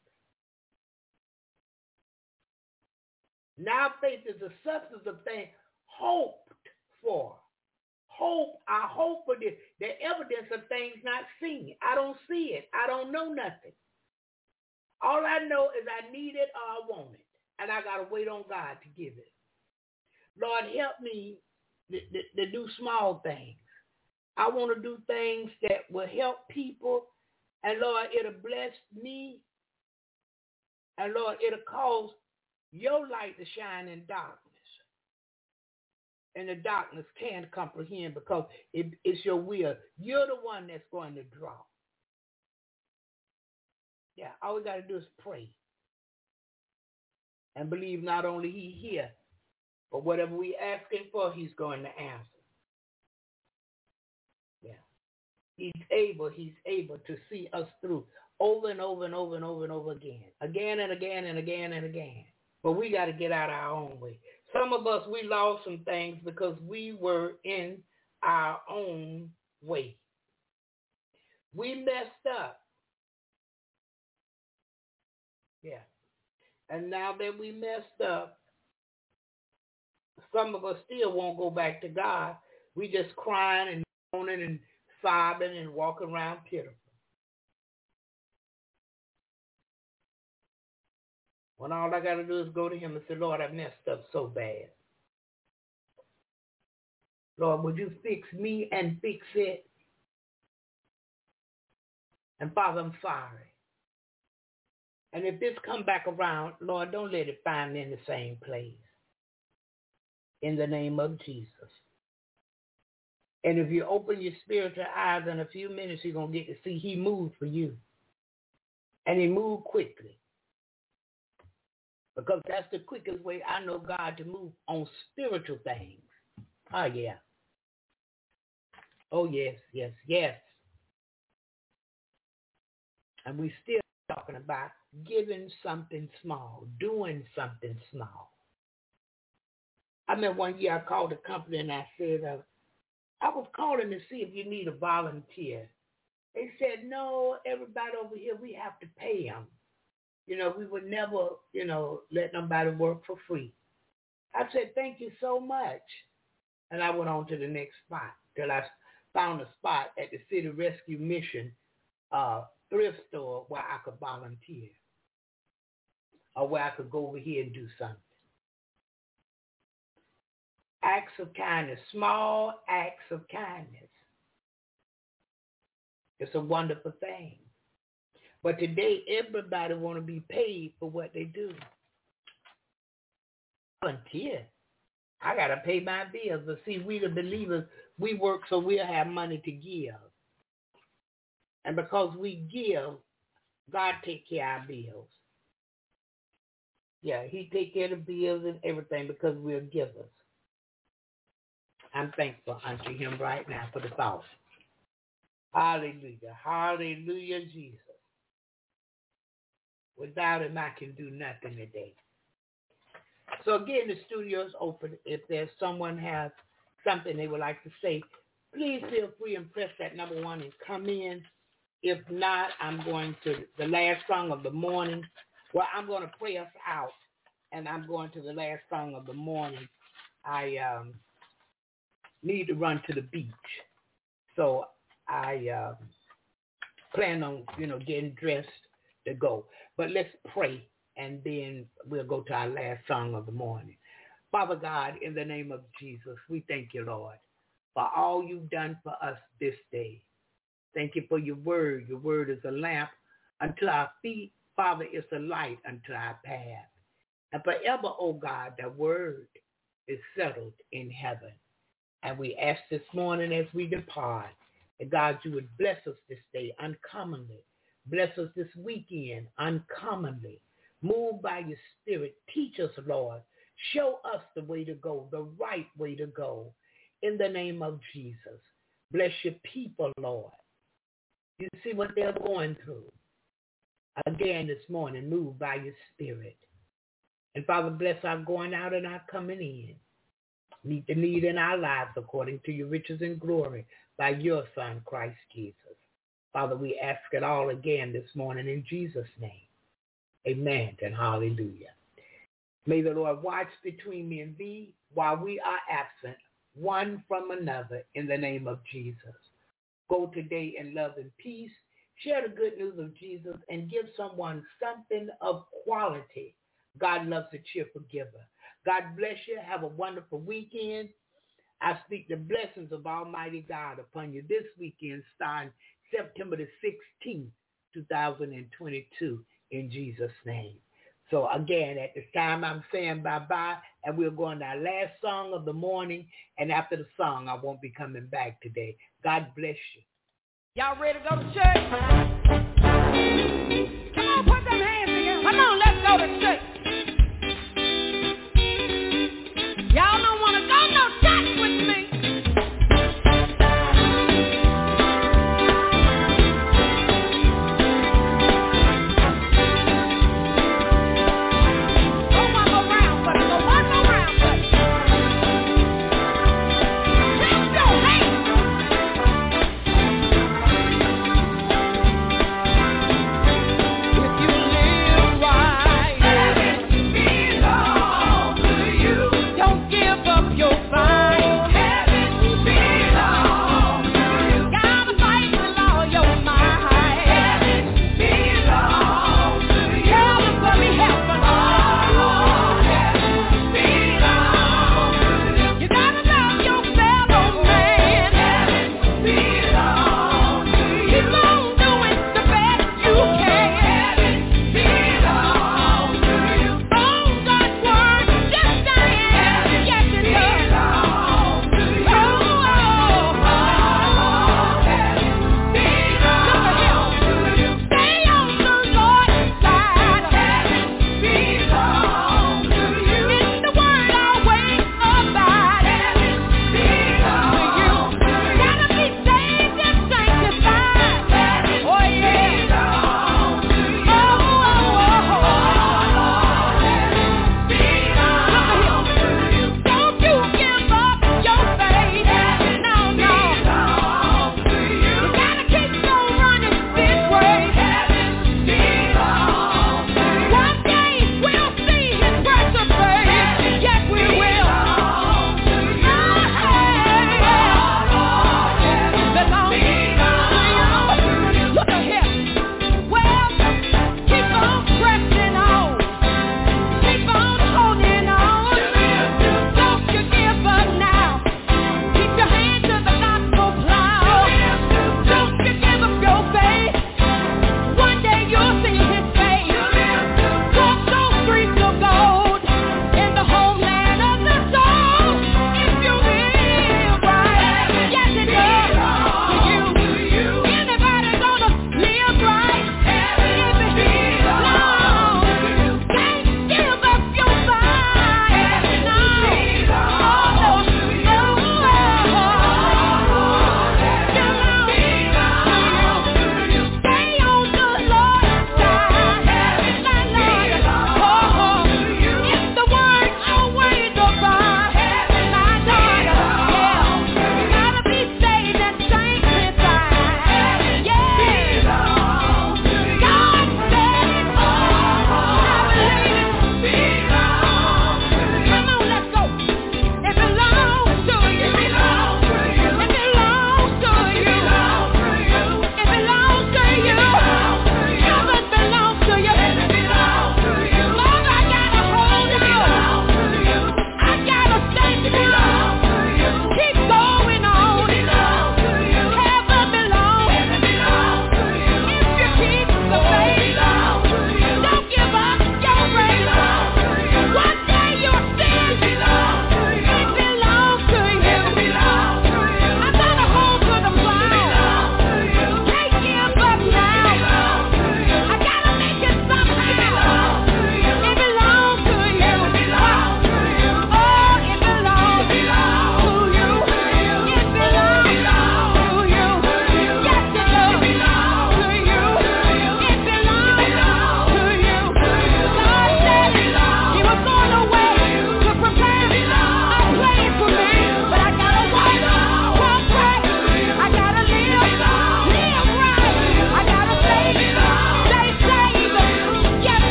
Now faith is the substance of things hoped for. Hope, I hope for the evidence of things not seen. I don't see it. I don't know nothing. All I know is I need it or I want it. And I got to wait on God to give it. Lord, help me to do small things. I want to do things that will help people. And Lord, it'll bless me. And Lord, it'll cause your light to shine in darkness. And the darkness can't comprehend because it's your will. You're the one that's going to draw. Yeah, all we got to do is pray. And believe not only he hear, but whatever we ask him for, he's going to answer. Yeah. He's able to see us through over and over and over and over and over again. Again and again and again and again. But we got to get out our own way. Some of us, we lost some things because we were in our own way. We messed up. Yeah. And now that we messed up, some of us still won't go back to God. We just crying and moaning and sobbing and walking around pitiful. When all I got to do is go to him and say, Lord, I messed up so bad. Lord, would you fix me and fix it? And Father, I'm sorry. And if this come back around, Lord, don't let it find me in the same place. In the name of Jesus. And if you open your spiritual eyes in a few minutes, you're going to get to see he moved for you. And he moved quickly. Because that's the quickest way I know God to move on spiritual things. Oh, yeah. Oh, yes, yes, yes. And we still talking about giving something small, doing something small. I remember one year I called the company and I said, I was calling to see if you need a volunteer. They said, no, everybody over here, we have to pay them. You know, we would never, let nobody work for free. I said, thank you so much. And I went on to the next spot till I found a spot at the City Rescue Mission thrift store where I could volunteer or where I could go over here and do something. Acts of kindness, small acts of kindness. It's a wonderful thing. But today, everybody want to be paid for what they do. Volunteer. I got to pay my bills. But see, we the believers, we work so we'll have money to give. And because we give, God take care of our bills. Yeah, he take care of the bills and everything because we're givers. I'm thankful unto him right now for the thought. Hallelujah. Hallelujah, Jesus. Without him, I can do nothing today. So again, the studio is open. If there's someone has something they would like to say, please feel free and press that number 1 and come in. If not, I'm going to the last song of the morning. Well, I'm going to pray us out, and I'm going to the last song of the morning. need to run to the beach. So I plan on, getting dressed to go. But let's pray, and then we'll go to our last song of the morning. Father God, in the name of Jesus, we thank you, Lord, for all you've done for us this day. Thank you for your word. Your word is a lamp unto our feet. Father, it's a light unto our path. And forever, oh God, that word is settled in heaven. And we ask this morning as we depart, that God, you would bless us this day uncommonly. Bless us this weekend uncommonly. Move by your spirit. Teach us, Lord. Show us the way to go, the right way to go. In the name of Jesus. Bless your people, Lord. You see what they're going through. Again this morning, move by your spirit. And Father, bless our going out and our coming in. Meet the need in our lives according to your riches and glory by your Son, Christ Jesus. Father, we ask it all again this morning in Jesus' name. Amen and hallelujah. May the Lord watch between me and thee while we are absent, one from another, in the name of Jesus. Go today in love and peace. Share the good news of Jesus and give someone something of quality. God loves a cheerful giver. God bless you. Have a wonderful weekend. I speak the blessings of Almighty God upon you this weekend, starting September the 16th, 2022, in Jesus' name. So again, at this time, I'm saying bye-bye, and we'll go on our last song of the morning, and after the song, I won't be coming back today. God bless you. Y'all ready to go to church? Come on, put them hands together. Come on, let's go to church. Y'all don't want to go no church with me. Go one more round, buddy. Go one more round, buddy. Clap your hands. If you live right.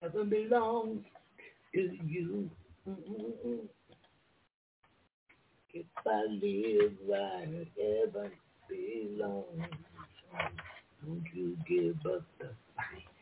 Heaven belongs to you. If I live right, heaven belongs. Don't you give up the fight.